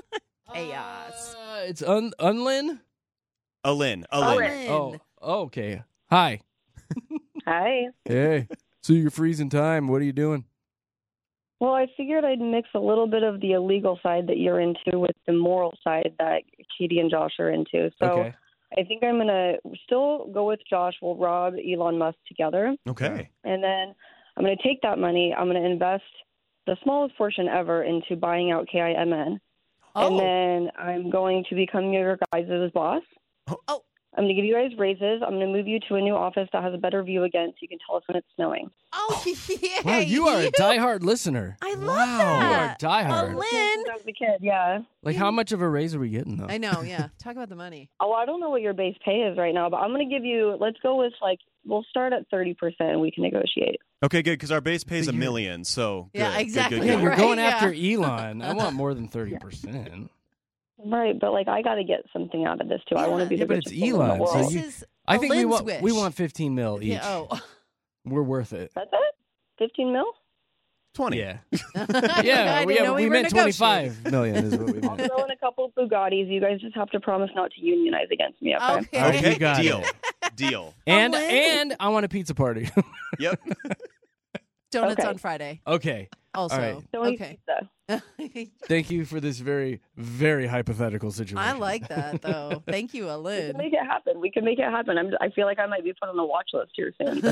[SPEAKER 5] Chaos.
[SPEAKER 3] Uh, it's un- Unlin?
[SPEAKER 4] Alin. Alin.
[SPEAKER 5] Alin.
[SPEAKER 3] Oh, oh, okay. Hi.
[SPEAKER 6] Hi.
[SPEAKER 3] Hey. So you're freezing time. What are you doing?
[SPEAKER 6] Well, I figured I'd mix a little bit of the illegal side that you're into with the moral side that Katie and Josh are into. So
[SPEAKER 3] Okay.
[SPEAKER 6] I think I'm going to still go with Josh. We'll rob Elon Musk together.
[SPEAKER 4] Okay.
[SPEAKER 6] And then I'm going to take that money. I'm going to invest the smallest portion ever into buying out K I M N.
[SPEAKER 5] Oh.
[SPEAKER 6] And then I'm going to become your guys' boss.
[SPEAKER 5] Oh.
[SPEAKER 6] I'm going to give you guys raises. I'm going to move you to a new office that has a better view again so you can tell us when it's snowing.
[SPEAKER 5] Oh, yeah.
[SPEAKER 3] Wow, you are a diehard listener.
[SPEAKER 5] I love
[SPEAKER 3] wow,
[SPEAKER 5] that.
[SPEAKER 3] you are diehard.
[SPEAKER 5] Lynn.
[SPEAKER 6] Since I was a kid, yeah.
[SPEAKER 3] Like, how much of a raise are we getting, though?
[SPEAKER 5] I know, yeah. Talk about the money.
[SPEAKER 6] Oh, I don't know what your base pay is right now, but I'm going to give you, let's go with like, we'll start at thirty percent and we can negotiate.
[SPEAKER 4] Okay, good, because our base pays a
[SPEAKER 3] But you're-
[SPEAKER 4] million, so good.
[SPEAKER 5] Yeah,
[SPEAKER 4] good,
[SPEAKER 5] exactly.
[SPEAKER 4] Good,
[SPEAKER 3] Yeah,
[SPEAKER 4] good,
[SPEAKER 3] you're
[SPEAKER 5] Right,
[SPEAKER 3] going
[SPEAKER 5] yeah.
[SPEAKER 3] after Elon. I want more than thirty percent.
[SPEAKER 6] Right, but like I got to get something out of this too. I want to be
[SPEAKER 3] Yeah,
[SPEAKER 6] the
[SPEAKER 3] but it's
[SPEAKER 6] richest woman in the
[SPEAKER 3] Elon, so
[SPEAKER 6] world.
[SPEAKER 3] you-
[SPEAKER 5] This is
[SPEAKER 3] I think we
[SPEAKER 5] Lynn's
[SPEAKER 3] want
[SPEAKER 5] wish.
[SPEAKER 3] we want fifteen mil each.
[SPEAKER 5] Yeah, oh.
[SPEAKER 3] We're worth it.
[SPEAKER 6] That's it? fifteen mil?
[SPEAKER 4] twenty.
[SPEAKER 3] Yeah.
[SPEAKER 5] I
[SPEAKER 3] yeah,
[SPEAKER 5] didn't
[SPEAKER 3] yeah,
[SPEAKER 5] know
[SPEAKER 3] we,
[SPEAKER 5] were
[SPEAKER 3] meant
[SPEAKER 5] negotiating.
[SPEAKER 3] twenty-five million is what we
[SPEAKER 6] I'll
[SPEAKER 3] meant.
[SPEAKER 6] throw in a couple of Bugattis. You guys just have to promise not to unionize against me, okay?
[SPEAKER 5] Okay.
[SPEAKER 3] Okay, you got
[SPEAKER 4] deal.
[SPEAKER 3] it.
[SPEAKER 4] Deal.
[SPEAKER 3] And
[SPEAKER 5] Lynn.
[SPEAKER 3] and I want a pizza party.
[SPEAKER 4] Yep.
[SPEAKER 5] Donuts
[SPEAKER 6] Okay.
[SPEAKER 5] on Friday.
[SPEAKER 3] okay.
[SPEAKER 5] Also.
[SPEAKER 3] All right.
[SPEAKER 6] Don't eat
[SPEAKER 5] Okay.
[SPEAKER 6] pizza.
[SPEAKER 3] Thank you for this very, very hypothetical situation.
[SPEAKER 5] I like that, though. Thank you,
[SPEAKER 6] We
[SPEAKER 5] Alin.
[SPEAKER 6] can make it happen. We can make it happen. I'm, I feel like I might be put on the watch list here soon.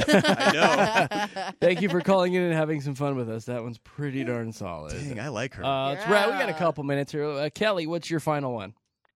[SPEAKER 4] I
[SPEAKER 5] know.
[SPEAKER 3] Thank you for calling in and having some fun with us. That one's pretty darn solid.
[SPEAKER 4] Dang, I like her.
[SPEAKER 3] Uh, it's right. We got a
[SPEAKER 5] Yeah.
[SPEAKER 3] couple minutes here. Uh, Kelly, what's your final one?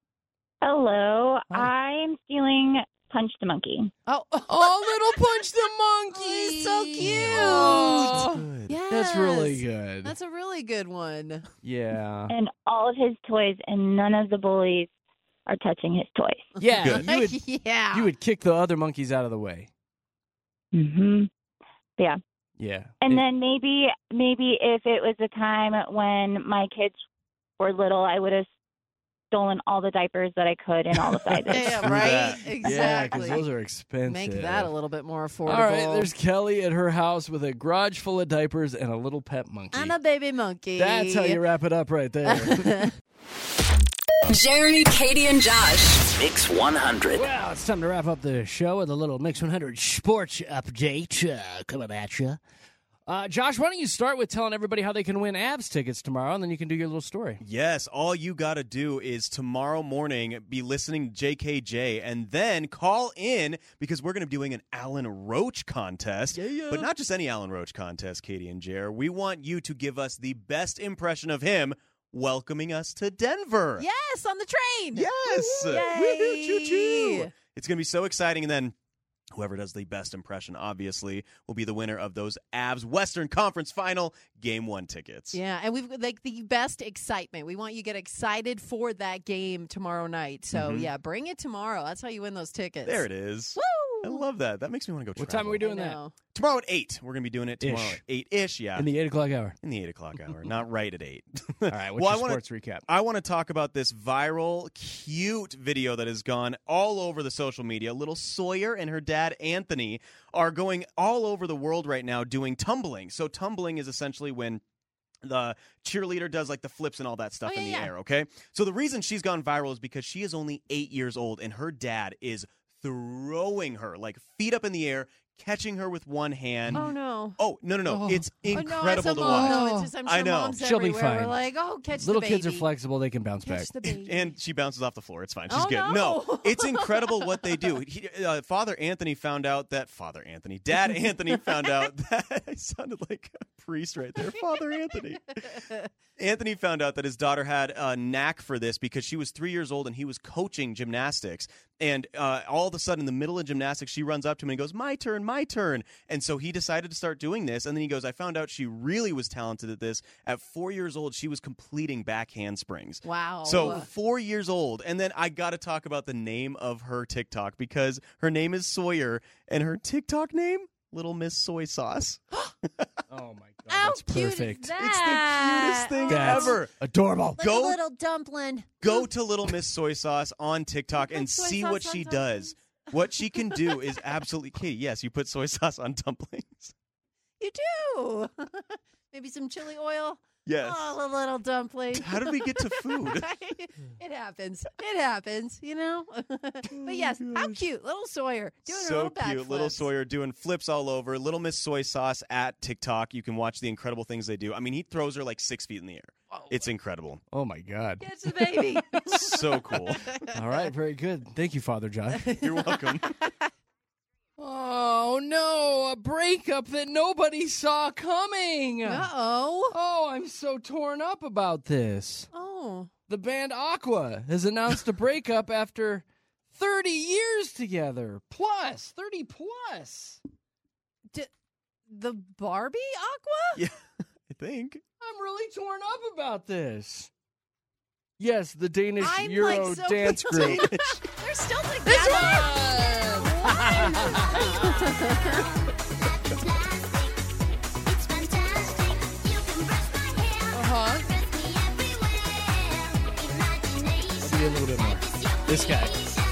[SPEAKER 11] Hello,
[SPEAKER 3] Hi.
[SPEAKER 11] I'm stealing Punch the Monkey.
[SPEAKER 5] Oh,
[SPEAKER 3] Oh, little Punch the Monkey.
[SPEAKER 5] he's so cute.
[SPEAKER 3] Oh, that's good. That's really
[SPEAKER 5] Yes.
[SPEAKER 3] good.
[SPEAKER 5] That's a really good one.
[SPEAKER 3] yeah.
[SPEAKER 11] And all of his toys, and none of the bullies are touching his toys.
[SPEAKER 3] Yeah.
[SPEAKER 4] Good.
[SPEAKER 3] You would,
[SPEAKER 5] yeah.
[SPEAKER 3] you would kick the other monkeys out of the way.
[SPEAKER 11] Mm-hmm. Yeah.
[SPEAKER 3] Yeah.
[SPEAKER 11] And
[SPEAKER 3] It-
[SPEAKER 11] then maybe, maybe if it was a time when my kids were little, I would have stolen all the diapers that I could in all the sizes.
[SPEAKER 5] Yeah,
[SPEAKER 3] Screw
[SPEAKER 5] right?
[SPEAKER 3] that. Yeah,
[SPEAKER 5] Exactly.
[SPEAKER 3] because those are expensive.
[SPEAKER 5] Make that a little bit more affordable.
[SPEAKER 3] All right, there's Kelly at her house with a garage full of diapers and a little pet monkey.
[SPEAKER 5] and a baby monkey.
[SPEAKER 3] That's how you wrap it up right there.
[SPEAKER 1] Jeremy, Katie, and Josh.
[SPEAKER 12] Mix one hundred.
[SPEAKER 3] Well, it's time to wrap up the show with a little Mix one hundred sports update uh, coming at you. Uh, Josh, why don't you start with telling everybody how they can win Avs tickets tomorrow, and then you can do your little story.
[SPEAKER 4] Yes, all you got to do is tomorrow morning be listening to J K J and then call in because we're going to be doing an Alan Roach contest.
[SPEAKER 3] Yeah, yeah.
[SPEAKER 4] But not just any Alan Roach contest, Katie and Jer. We want you to give us the best impression of him welcoming us to Denver.
[SPEAKER 5] Yes, on the train.
[SPEAKER 4] Yes.
[SPEAKER 5] Yay.
[SPEAKER 4] Woohoo, choo-choo. It's going to be so exciting. And then whoever does the best impression, obviously, will be the winner of those Avs Western Conference Final Game One tickets.
[SPEAKER 5] Yeah, and we've like the best excitement. We want you to get excited for that game tomorrow night. So
[SPEAKER 4] Mhm.
[SPEAKER 5] yeah, bring it tomorrow. That's how you win those tickets.
[SPEAKER 4] There it is.
[SPEAKER 5] Woo!
[SPEAKER 4] I love that. That makes me want to go
[SPEAKER 3] What
[SPEAKER 4] travel.
[SPEAKER 3] time are we doing
[SPEAKER 5] I
[SPEAKER 3] that?
[SPEAKER 5] know.
[SPEAKER 4] Tomorrow at eight. We're going to be doing it tomorrow
[SPEAKER 3] Ish.
[SPEAKER 4] at eight-ish, yeah.
[SPEAKER 3] In the eight o'clock hour.
[SPEAKER 4] In the eight o'clock hour. Not right at eight.
[SPEAKER 3] All right, what's
[SPEAKER 4] Well, I
[SPEAKER 3] your
[SPEAKER 4] wanna-
[SPEAKER 3] sports recap?
[SPEAKER 4] I want to talk about this viral, cute video that has gone all over the social media. Little Sawyer and her dad, Anthony, are going all over the world right now doing tumbling. So tumbling is essentially when the cheerleader does like the flips and all that stuff
[SPEAKER 5] Oh,
[SPEAKER 4] in
[SPEAKER 5] yeah,
[SPEAKER 4] the
[SPEAKER 5] yeah.
[SPEAKER 4] air, okay? So the reason she's gone viral is because she is only eight years old and her dad is throwing her like feet up in the air, catching her with one hand.
[SPEAKER 5] Oh no!
[SPEAKER 4] Oh no no no!
[SPEAKER 3] Oh.
[SPEAKER 4] It's
[SPEAKER 5] Oh, no,
[SPEAKER 4] incredible
[SPEAKER 5] as a
[SPEAKER 4] to
[SPEAKER 5] mom,
[SPEAKER 4] watch.
[SPEAKER 5] no, it's just, I'm sure
[SPEAKER 4] I know.
[SPEAKER 5] moms
[SPEAKER 3] She'll be
[SPEAKER 5] everywhere
[SPEAKER 3] fine.
[SPEAKER 5] We're like, oh, catch
[SPEAKER 3] Little
[SPEAKER 5] the
[SPEAKER 3] kids are
[SPEAKER 5] baby.
[SPEAKER 3] flexible; they can bounce back.
[SPEAKER 5] Catch the baby.
[SPEAKER 4] And she bounces off the floor. It's fine. She's
[SPEAKER 5] Oh,
[SPEAKER 4] good.
[SPEAKER 5] no.
[SPEAKER 4] it's incredible what they do. He, uh, Father Anthony found out that Father Anthony, Dad Anthony found out that I sounded like a priest right there. Father Anthony. Anthony found out that his daughter had a knack for this because she was three years old and he was coaching gymnastics. And uh, all of a sudden, in the middle of gymnastics, she runs up to him and he goes, "My turn, my turn." And so he decided to start doing this. And then he goes, "I found out she really was talented at this. At four years old, she was completing back handsprings."
[SPEAKER 5] Wow.
[SPEAKER 4] So four years old. And then I got to talk about the name of her TikTok because her name is Sawyer and her TikTok name, Little Miss Soy Sauce.
[SPEAKER 3] Oh my god,
[SPEAKER 5] How
[SPEAKER 3] that's
[SPEAKER 5] cute
[SPEAKER 3] perfect.
[SPEAKER 5] is that?
[SPEAKER 4] It's the cutest thing
[SPEAKER 3] That's
[SPEAKER 4] ever.
[SPEAKER 3] adorable.
[SPEAKER 5] Like
[SPEAKER 4] Go-
[SPEAKER 5] a little dumpling.
[SPEAKER 4] Go to Little Miss Soy Sauce on TikTok
[SPEAKER 5] Put
[SPEAKER 4] and
[SPEAKER 5] soy
[SPEAKER 4] see
[SPEAKER 5] sauce
[SPEAKER 4] what
[SPEAKER 5] on
[SPEAKER 4] she
[SPEAKER 5] dumplings.
[SPEAKER 4] does. What she can do is absolutely key. Yes, you put soy sauce on dumplings.
[SPEAKER 5] You do. Maybe some chili oil.
[SPEAKER 4] Yes.
[SPEAKER 5] Oh, a little dumpling.
[SPEAKER 4] How did we get to food?
[SPEAKER 5] It happens. It happens, you know? But yes, how cute. Little Sawyer doing a
[SPEAKER 4] So
[SPEAKER 5] little
[SPEAKER 4] cute. Little
[SPEAKER 5] backflips.
[SPEAKER 4] Sawyer doing flips all over. Little Miss Soy Sauce at TikTok. You can watch the incredible things they do. I mean, he throws her like six feet in the air. It's incredible.
[SPEAKER 3] Oh my god.
[SPEAKER 5] Catch the baby.
[SPEAKER 4] So cool.
[SPEAKER 3] All right, very good. Thank you, Father John.
[SPEAKER 4] You're welcome.
[SPEAKER 3] Oh no, a breakup that nobody saw coming.
[SPEAKER 5] Uh-oh.
[SPEAKER 3] Oh, I'm so torn up about this.
[SPEAKER 5] Oh.
[SPEAKER 3] The band Aqua has announced a breakup after thirty years together. Plus, thirty plus.
[SPEAKER 5] D- the Barbie Aqua?
[SPEAKER 4] Yeah, I think.
[SPEAKER 3] I'm really torn up about this. Yes, the Danish
[SPEAKER 5] I'm,
[SPEAKER 3] Euro
[SPEAKER 5] like, so
[SPEAKER 3] dance group.
[SPEAKER 5] They're still together.
[SPEAKER 3] This one! Uh-huh. I'll be a little bit more. This guy.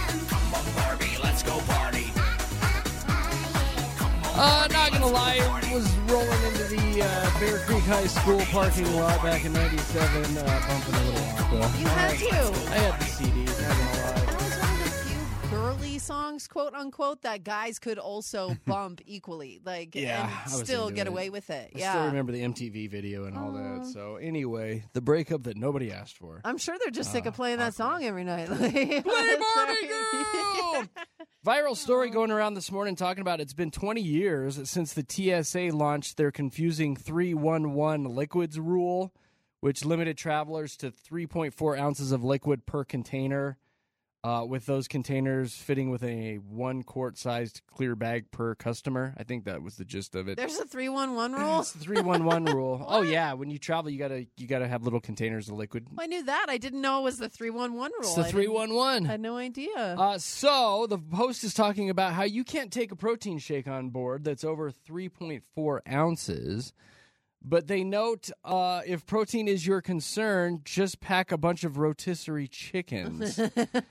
[SPEAKER 3] Uh, not gonna lie, I was rolling into the uh, Bear Creek High School parking lot back in ninety-seven, uh, bumping a little Aqua.
[SPEAKER 5] You had to.
[SPEAKER 3] I had the C Ds, not gonna lie.
[SPEAKER 5] That was one of the few girly songs, quote unquote, that guys could also bump equally, like,
[SPEAKER 3] Yeah, I
[SPEAKER 5] and
[SPEAKER 3] was
[SPEAKER 5] still
[SPEAKER 3] into
[SPEAKER 5] get
[SPEAKER 3] it.
[SPEAKER 5] away with it.
[SPEAKER 3] I
[SPEAKER 5] yeah.
[SPEAKER 3] still remember the M T V video and all
[SPEAKER 5] Aw.
[SPEAKER 3] that. So anyway, the breakup that nobody asked for.
[SPEAKER 5] I'm sure they're just sick
[SPEAKER 3] Uh,
[SPEAKER 5] of playing that song every night. Play
[SPEAKER 3] Play Barbie Girl! Viral story going around this morning talking about it's been twenty years since the T S A launched their confusing three one one liquids rule, which limited travelers to three point four ounces of liquid per container, uh, with those containers fitting with a one quart sized clear bag per customer. I think that was the gist of it.
[SPEAKER 5] There's a three one one rule.
[SPEAKER 3] It's the three one one rule. Oh yeah, when you travel, you gotta you gotta have little containers of liquid.
[SPEAKER 5] I knew that. I didn't know it was the three one one rule.
[SPEAKER 3] It's the
[SPEAKER 5] I didn't-
[SPEAKER 3] three one one.
[SPEAKER 5] I had no idea.
[SPEAKER 3] Uh, so the Post is talking about how you can't take a protein shake on board that's over three point four ounces. But they note uh, if protein is your concern, just pack a bunch of rotisserie chickens.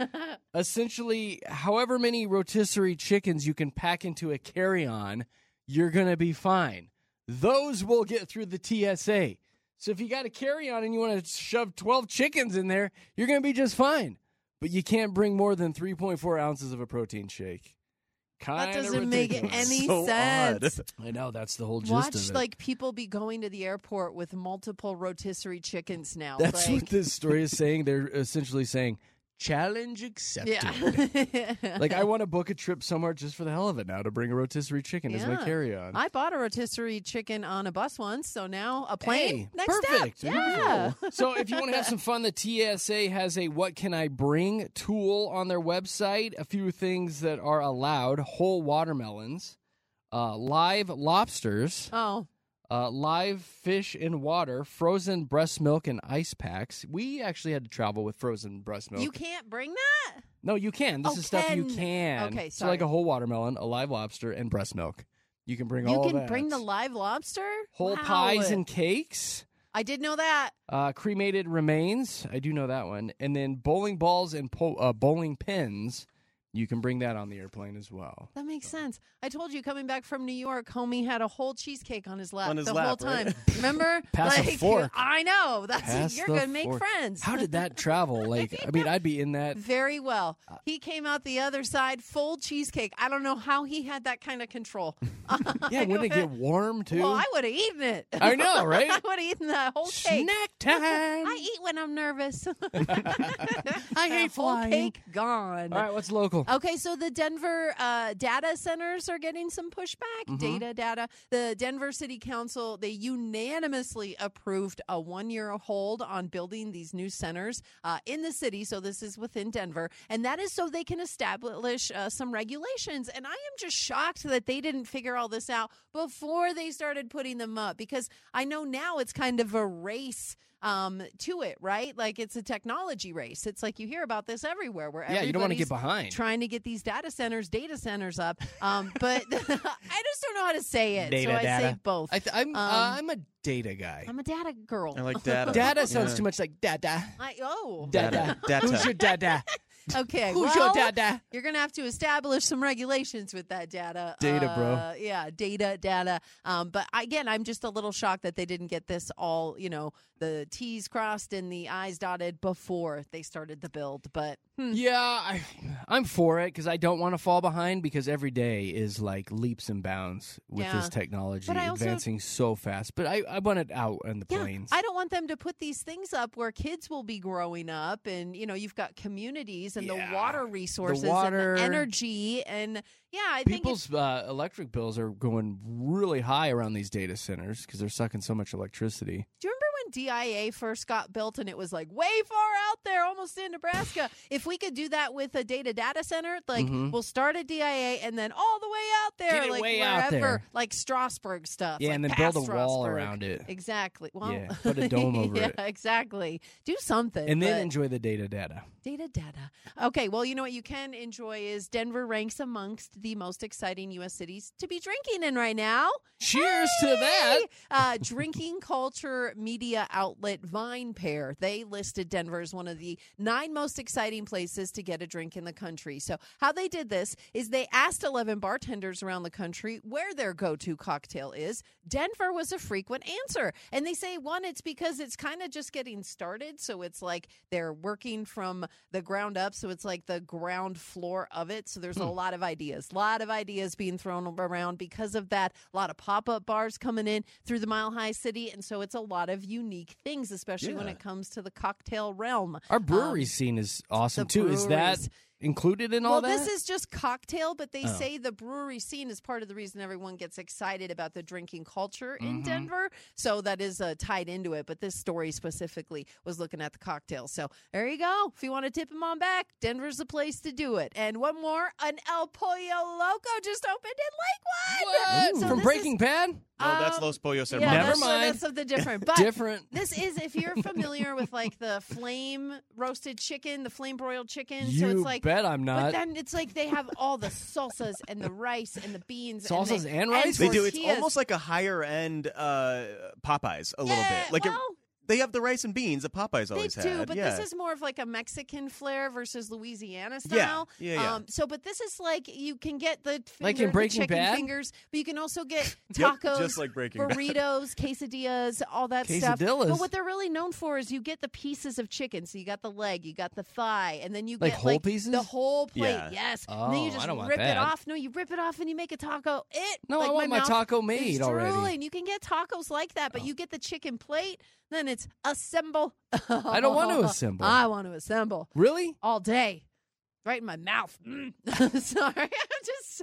[SPEAKER 3] Essentially, however many rotisserie chickens you can pack into a carry-on, you're going to be fine. Those will get through the T S A. So if you got a carry-on and you want to shove twelve chickens in there, you're going to be just fine. But you can't bring more than three point four ounces of a protein shake. Kinda
[SPEAKER 5] That doesn't make
[SPEAKER 3] ridiculous.
[SPEAKER 5] any
[SPEAKER 4] So
[SPEAKER 5] sense.
[SPEAKER 3] I know, that's the whole gist
[SPEAKER 5] Watch
[SPEAKER 3] of it.
[SPEAKER 5] like people be going to the airport with multiple rotisserie chickens now.
[SPEAKER 3] That's
[SPEAKER 5] like,
[SPEAKER 3] what this story is saying. They're essentially saying, challenge accepted.
[SPEAKER 5] yeah.
[SPEAKER 3] Like, I want to book a trip somewhere just for the hell of it now to bring a rotisserie chicken as my
[SPEAKER 5] Yeah.
[SPEAKER 3] carry-on.
[SPEAKER 5] I bought a rotisserie chicken on a bus once, so now a plane.
[SPEAKER 3] Hey,
[SPEAKER 5] Next
[SPEAKER 3] perfect.
[SPEAKER 5] step. Yeah.
[SPEAKER 3] So if you want to have some fun, the T S A has a What Can I Bring tool on their website. A few things that are allowed: whole watermelons, uh, live lobsters,
[SPEAKER 5] Oh.
[SPEAKER 3] uh, live fish in water, frozen breast milk, and ice packs. We actually had to travel with frozen breast milk.
[SPEAKER 5] You can't bring that?
[SPEAKER 3] No, you can. This
[SPEAKER 5] Oh,
[SPEAKER 3] is stuff you
[SPEAKER 5] can.
[SPEAKER 3] can.
[SPEAKER 5] Okay,
[SPEAKER 3] So like
[SPEAKER 5] sorry.
[SPEAKER 3] a whole watermelon, a live lobster, and breast milk. You can bring
[SPEAKER 5] You
[SPEAKER 3] all
[SPEAKER 5] can
[SPEAKER 3] that.
[SPEAKER 5] bring the live lobster?
[SPEAKER 3] whole
[SPEAKER 5] Wow.
[SPEAKER 3] pies and cakes.
[SPEAKER 5] I did know that.
[SPEAKER 3] Uh, cremated remains. I do know that one. And then bowling balls and po- uh, bowling pins You can bring that on the airplane as well.
[SPEAKER 5] That makes sense. I told you coming back from New York, homie had a whole cheesecake on his lap
[SPEAKER 4] On his
[SPEAKER 5] the
[SPEAKER 4] lap,
[SPEAKER 5] whole time.
[SPEAKER 4] right?
[SPEAKER 5] Remember?
[SPEAKER 3] Pass a
[SPEAKER 5] like,
[SPEAKER 3] fork.
[SPEAKER 5] I know. That's
[SPEAKER 3] Pass
[SPEAKER 5] you're
[SPEAKER 3] the
[SPEAKER 5] gonna make
[SPEAKER 3] fork.
[SPEAKER 5] friends.
[SPEAKER 3] How did that travel? Like, I mean, I'd be in that.
[SPEAKER 5] Very well. He came out the other side full cheesecake. I don't know how he had that kind of control.
[SPEAKER 3] Yeah, wouldn't it get warm too?
[SPEAKER 5] Well, I would have eaten it.
[SPEAKER 3] I know, right?
[SPEAKER 5] I would have eaten that whole cake.
[SPEAKER 3] Snack time.
[SPEAKER 5] I eat when I'm nervous.
[SPEAKER 3] I hate
[SPEAKER 5] whole
[SPEAKER 3] flying.
[SPEAKER 5] cake gone.
[SPEAKER 3] All right, what's local?
[SPEAKER 5] Okay, so the Denver uh, data centers are getting some pushback.
[SPEAKER 3] Mhm.
[SPEAKER 5] Data, data. The Denver City Council, they unanimously approved a one-year hold on building these new centers uh, in the city. So this is within Denver. And that is so they can establish uh, some regulations. And I am just shocked that they didn't figure all this out before they started putting them up, because I know now it's kind of a race um, to it, right? Like it's a technology race. It's like you hear about this everywhere where
[SPEAKER 3] Yeah, you don't want to get
[SPEAKER 5] everybody's
[SPEAKER 3] behind.
[SPEAKER 5] trying to get these data centers, data centers up. Um, but I just don't know how to say it.
[SPEAKER 3] Data,
[SPEAKER 5] so I
[SPEAKER 3] data.
[SPEAKER 5] say both.
[SPEAKER 3] I th- I'm,
[SPEAKER 5] Um,
[SPEAKER 3] uh, I'm a data guy.
[SPEAKER 5] I'm a data girl.
[SPEAKER 4] I like data.
[SPEAKER 3] Data sounds
[SPEAKER 4] Yeah.
[SPEAKER 3] too much like dada.
[SPEAKER 5] I, oh.
[SPEAKER 3] Dada.
[SPEAKER 4] Data.
[SPEAKER 3] Who's your dada?
[SPEAKER 5] Okay.
[SPEAKER 3] Who's
[SPEAKER 5] well,
[SPEAKER 3] your dada?
[SPEAKER 5] You're going to have to establish some regulations with that data.
[SPEAKER 3] Data, bro.
[SPEAKER 5] Uh, yeah, data, data. Um, but again, I'm just a little shocked that they didn't get this all, you know, the T's crossed and the I's dotted before they started the build. But hmm.
[SPEAKER 3] Yeah, I, I'm for it because I don't want to fall behind, because every day is like leaps and bounds with
[SPEAKER 5] Yeah.
[SPEAKER 3] this technology
[SPEAKER 5] But I also-
[SPEAKER 3] advancing so fast. But I, I want it out on the
[SPEAKER 5] Yeah,
[SPEAKER 3] planes.
[SPEAKER 5] I don't want them to put these things up where kids will be growing up, and you know you've got communities and
[SPEAKER 3] Yeah.
[SPEAKER 5] the water resources
[SPEAKER 3] water-
[SPEAKER 5] and the energy, and yeah, I think it's,
[SPEAKER 3] People's uh, electric bills are going really high around these data centers because they're sucking so much electricity.
[SPEAKER 5] do you remember when D I A first got built and it was like way far out there, almost in Nebraska? If we could do that with a data data center, like
[SPEAKER 3] Mhm.
[SPEAKER 5] we'll start at D I A and then all the way out there,
[SPEAKER 3] Get it
[SPEAKER 5] like
[SPEAKER 3] way
[SPEAKER 5] wherever,
[SPEAKER 3] out there.
[SPEAKER 5] like Strasburg stuff.
[SPEAKER 3] Yeah,
[SPEAKER 5] like
[SPEAKER 3] and then
[SPEAKER 5] past
[SPEAKER 3] build a wall
[SPEAKER 5] Strasburg.
[SPEAKER 3] around it.
[SPEAKER 5] Exactly. Well,
[SPEAKER 3] Yeah, put a dome over
[SPEAKER 5] yeah,
[SPEAKER 3] it.
[SPEAKER 5] exactly. Do something.
[SPEAKER 3] And then
[SPEAKER 5] but-
[SPEAKER 3] enjoy the data data.
[SPEAKER 5] Data, data. Okay, well, you know what you can enjoy is Denver ranks amongst the most exciting U S cities to be drinking in right now.
[SPEAKER 3] Cheers to that.
[SPEAKER 5] Hey! Uh, drinking culture media outlet VinePair. They listed Denver as one of the nine most exciting places to get a drink in the country. So how they did this is they asked eleven bartenders around the country where their go-to cocktail is. Denver was a frequent answer. And they say, one, it's because it's kind of just getting started. So it's like they're working from the ground up. So it's like the ground floor of it. So there's a lot of ideas, a lot of ideas being thrown around because of that. A lot of pop-up bars coming in through the Mile High City. And so it's a lot of unique things, especially when
[SPEAKER 3] Yeah.
[SPEAKER 5] it comes to the cocktail realm.
[SPEAKER 3] Our brewery
[SPEAKER 5] Um,
[SPEAKER 3] scene is awesome
[SPEAKER 5] the
[SPEAKER 3] too. Is that
[SPEAKER 5] breweries.
[SPEAKER 3] included in
[SPEAKER 5] well,
[SPEAKER 3] all that?
[SPEAKER 5] this is just cocktail, but they
[SPEAKER 3] Oh.
[SPEAKER 5] say the brewery scene is part of the reason everyone gets excited about the drinking culture in
[SPEAKER 3] Mhm.
[SPEAKER 5] Denver. So that is uh, tied into it. But this story specifically was looking at the cocktails. So there you go. If you want to tip them on back, Denver's the place to do it. And one more, an El Pollo Loco just opened in Lakewood.
[SPEAKER 3] What?
[SPEAKER 5] So
[SPEAKER 3] From
[SPEAKER 5] this
[SPEAKER 3] Breaking
[SPEAKER 5] is-
[SPEAKER 3] Bad?
[SPEAKER 4] No, that's
[SPEAKER 5] Um,
[SPEAKER 4] Los Pollos
[SPEAKER 5] Yeah,
[SPEAKER 4] Hermanos.
[SPEAKER 3] Never
[SPEAKER 5] that's,
[SPEAKER 3] mind.
[SPEAKER 5] That's something different. But
[SPEAKER 3] Different.
[SPEAKER 5] this is, if you're familiar with like the flame roasted chicken, the flame broiled chicken.
[SPEAKER 3] You
[SPEAKER 5] so it's like,
[SPEAKER 3] bet I'm
[SPEAKER 5] but
[SPEAKER 3] not.
[SPEAKER 5] then it's like they have all the salsas and the rice and the beans.
[SPEAKER 3] Salsas
[SPEAKER 5] they,
[SPEAKER 3] and rice?
[SPEAKER 4] They do. It's
[SPEAKER 5] tortillas.
[SPEAKER 4] almost like a higher end uh, Popeyes a little
[SPEAKER 5] Yeah,
[SPEAKER 4] bit. Like it,
[SPEAKER 5] well,
[SPEAKER 4] they have the rice and beans that Popeyes
[SPEAKER 5] they
[SPEAKER 4] always
[SPEAKER 5] do,
[SPEAKER 4] had.
[SPEAKER 5] but
[SPEAKER 4] yeah.
[SPEAKER 5] this is more of like a Mexican flair versus Louisiana
[SPEAKER 4] Yeah,
[SPEAKER 5] style.
[SPEAKER 4] yeah, yeah.
[SPEAKER 5] Um, so, but this is like you can get the finger,
[SPEAKER 3] Like in
[SPEAKER 5] the
[SPEAKER 3] Breaking
[SPEAKER 5] chicken
[SPEAKER 3] Bad?
[SPEAKER 5] fingers, but you can also get
[SPEAKER 4] Yep,
[SPEAKER 5] tacos,
[SPEAKER 4] just like Breaking Bad.
[SPEAKER 5] burritos, quesadillas, all that stuff.
[SPEAKER 3] Quesadillas.
[SPEAKER 5] But what they're really known for is you get the pieces of chicken. So you got the leg, you got the thigh, and then you
[SPEAKER 3] Like
[SPEAKER 5] get
[SPEAKER 3] whole
[SPEAKER 5] like
[SPEAKER 3] pieces?
[SPEAKER 5] the whole plate.
[SPEAKER 4] Yeah.
[SPEAKER 5] Yes, and then you
[SPEAKER 3] Oh,
[SPEAKER 5] just
[SPEAKER 3] I don't want
[SPEAKER 5] rip it
[SPEAKER 3] that.
[SPEAKER 5] off. No, you rip it off and you make a taco. It
[SPEAKER 3] No,
[SPEAKER 5] like
[SPEAKER 3] I want my
[SPEAKER 5] mouth
[SPEAKER 3] taco
[SPEAKER 5] is
[SPEAKER 3] made already.
[SPEAKER 5] drooling. You can get tacos like that, but
[SPEAKER 3] Oh.
[SPEAKER 5] you get the chicken plate. Then it's assemble.
[SPEAKER 3] I don't want to assemble.
[SPEAKER 5] I want to assemble
[SPEAKER 3] Really?
[SPEAKER 5] all day, right in my mouth. Mm. Sorry, I'm just.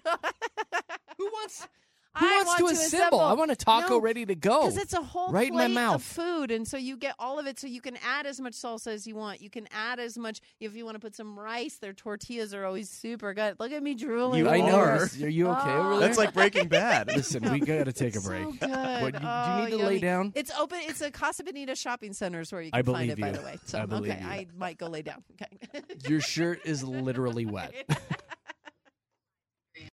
[SPEAKER 3] Who wants Who
[SPEAKER 5] I
[SPEAKER 3] wants
[SPEAKER 5] want
[SPEAKER 3] to
[SPEAKER 5] to
[SPEAKER 3] assemble?
[SPEAKER 5] assemble.
[SPEAKER 3] I want a taco
[SPEAKER 5] No,
[SPEAKER 3] ready to go.
[SPEAKER 5] Because it's a whole
[SPEAKER 3] right in
[SPEAKER 5] plate
[SPEAKER 3] my mouth.
[SPEAKER 5] of food, and so you get all of it. So you can add as much salsa as you want. You can add as much if you want to put some rice. Their tortillas are always super good. Look at me drooling.
[SPEAKER 4] You
[SPEAKER 3] I know.
[SPEAKER 4] are.
[SPEAKER 3] Are you okay over
[SPEAKER 5] Oh.
[SPEAKER 3] there?
[SPEAKER 4] That's like Breaking Bad.
[SPEAKER 3] Listen, we got to take a
[SPEAKER 5] So
[SPEAKER 3] break.
[SPEAKER 5] good.
[SPEAKER 3] What, do you
[SPEAKER 5] Oh,
[SPEAKER 3] need to lay
[SPEAKER 5] yummy.
[SPEAKER 3] down?
[SPEAKER 5] It's open. It's a Casa Bonita shopping centers where you can
[SPEAKER 3] I
[SPEAKER 5] find
[SPEAKER 3] believe
[SPEAKER 5] it. By
[SPEAKER 3] you.
[SPEAKER 5] the way, so
[SPEAKER 3] I believe
[SPEAKER 5] okay,
[SPEAKER 3] you.
[SPEAKER 5] I might go lay down. Okay.
[SPEAKER 3] Your shirt is literally wet.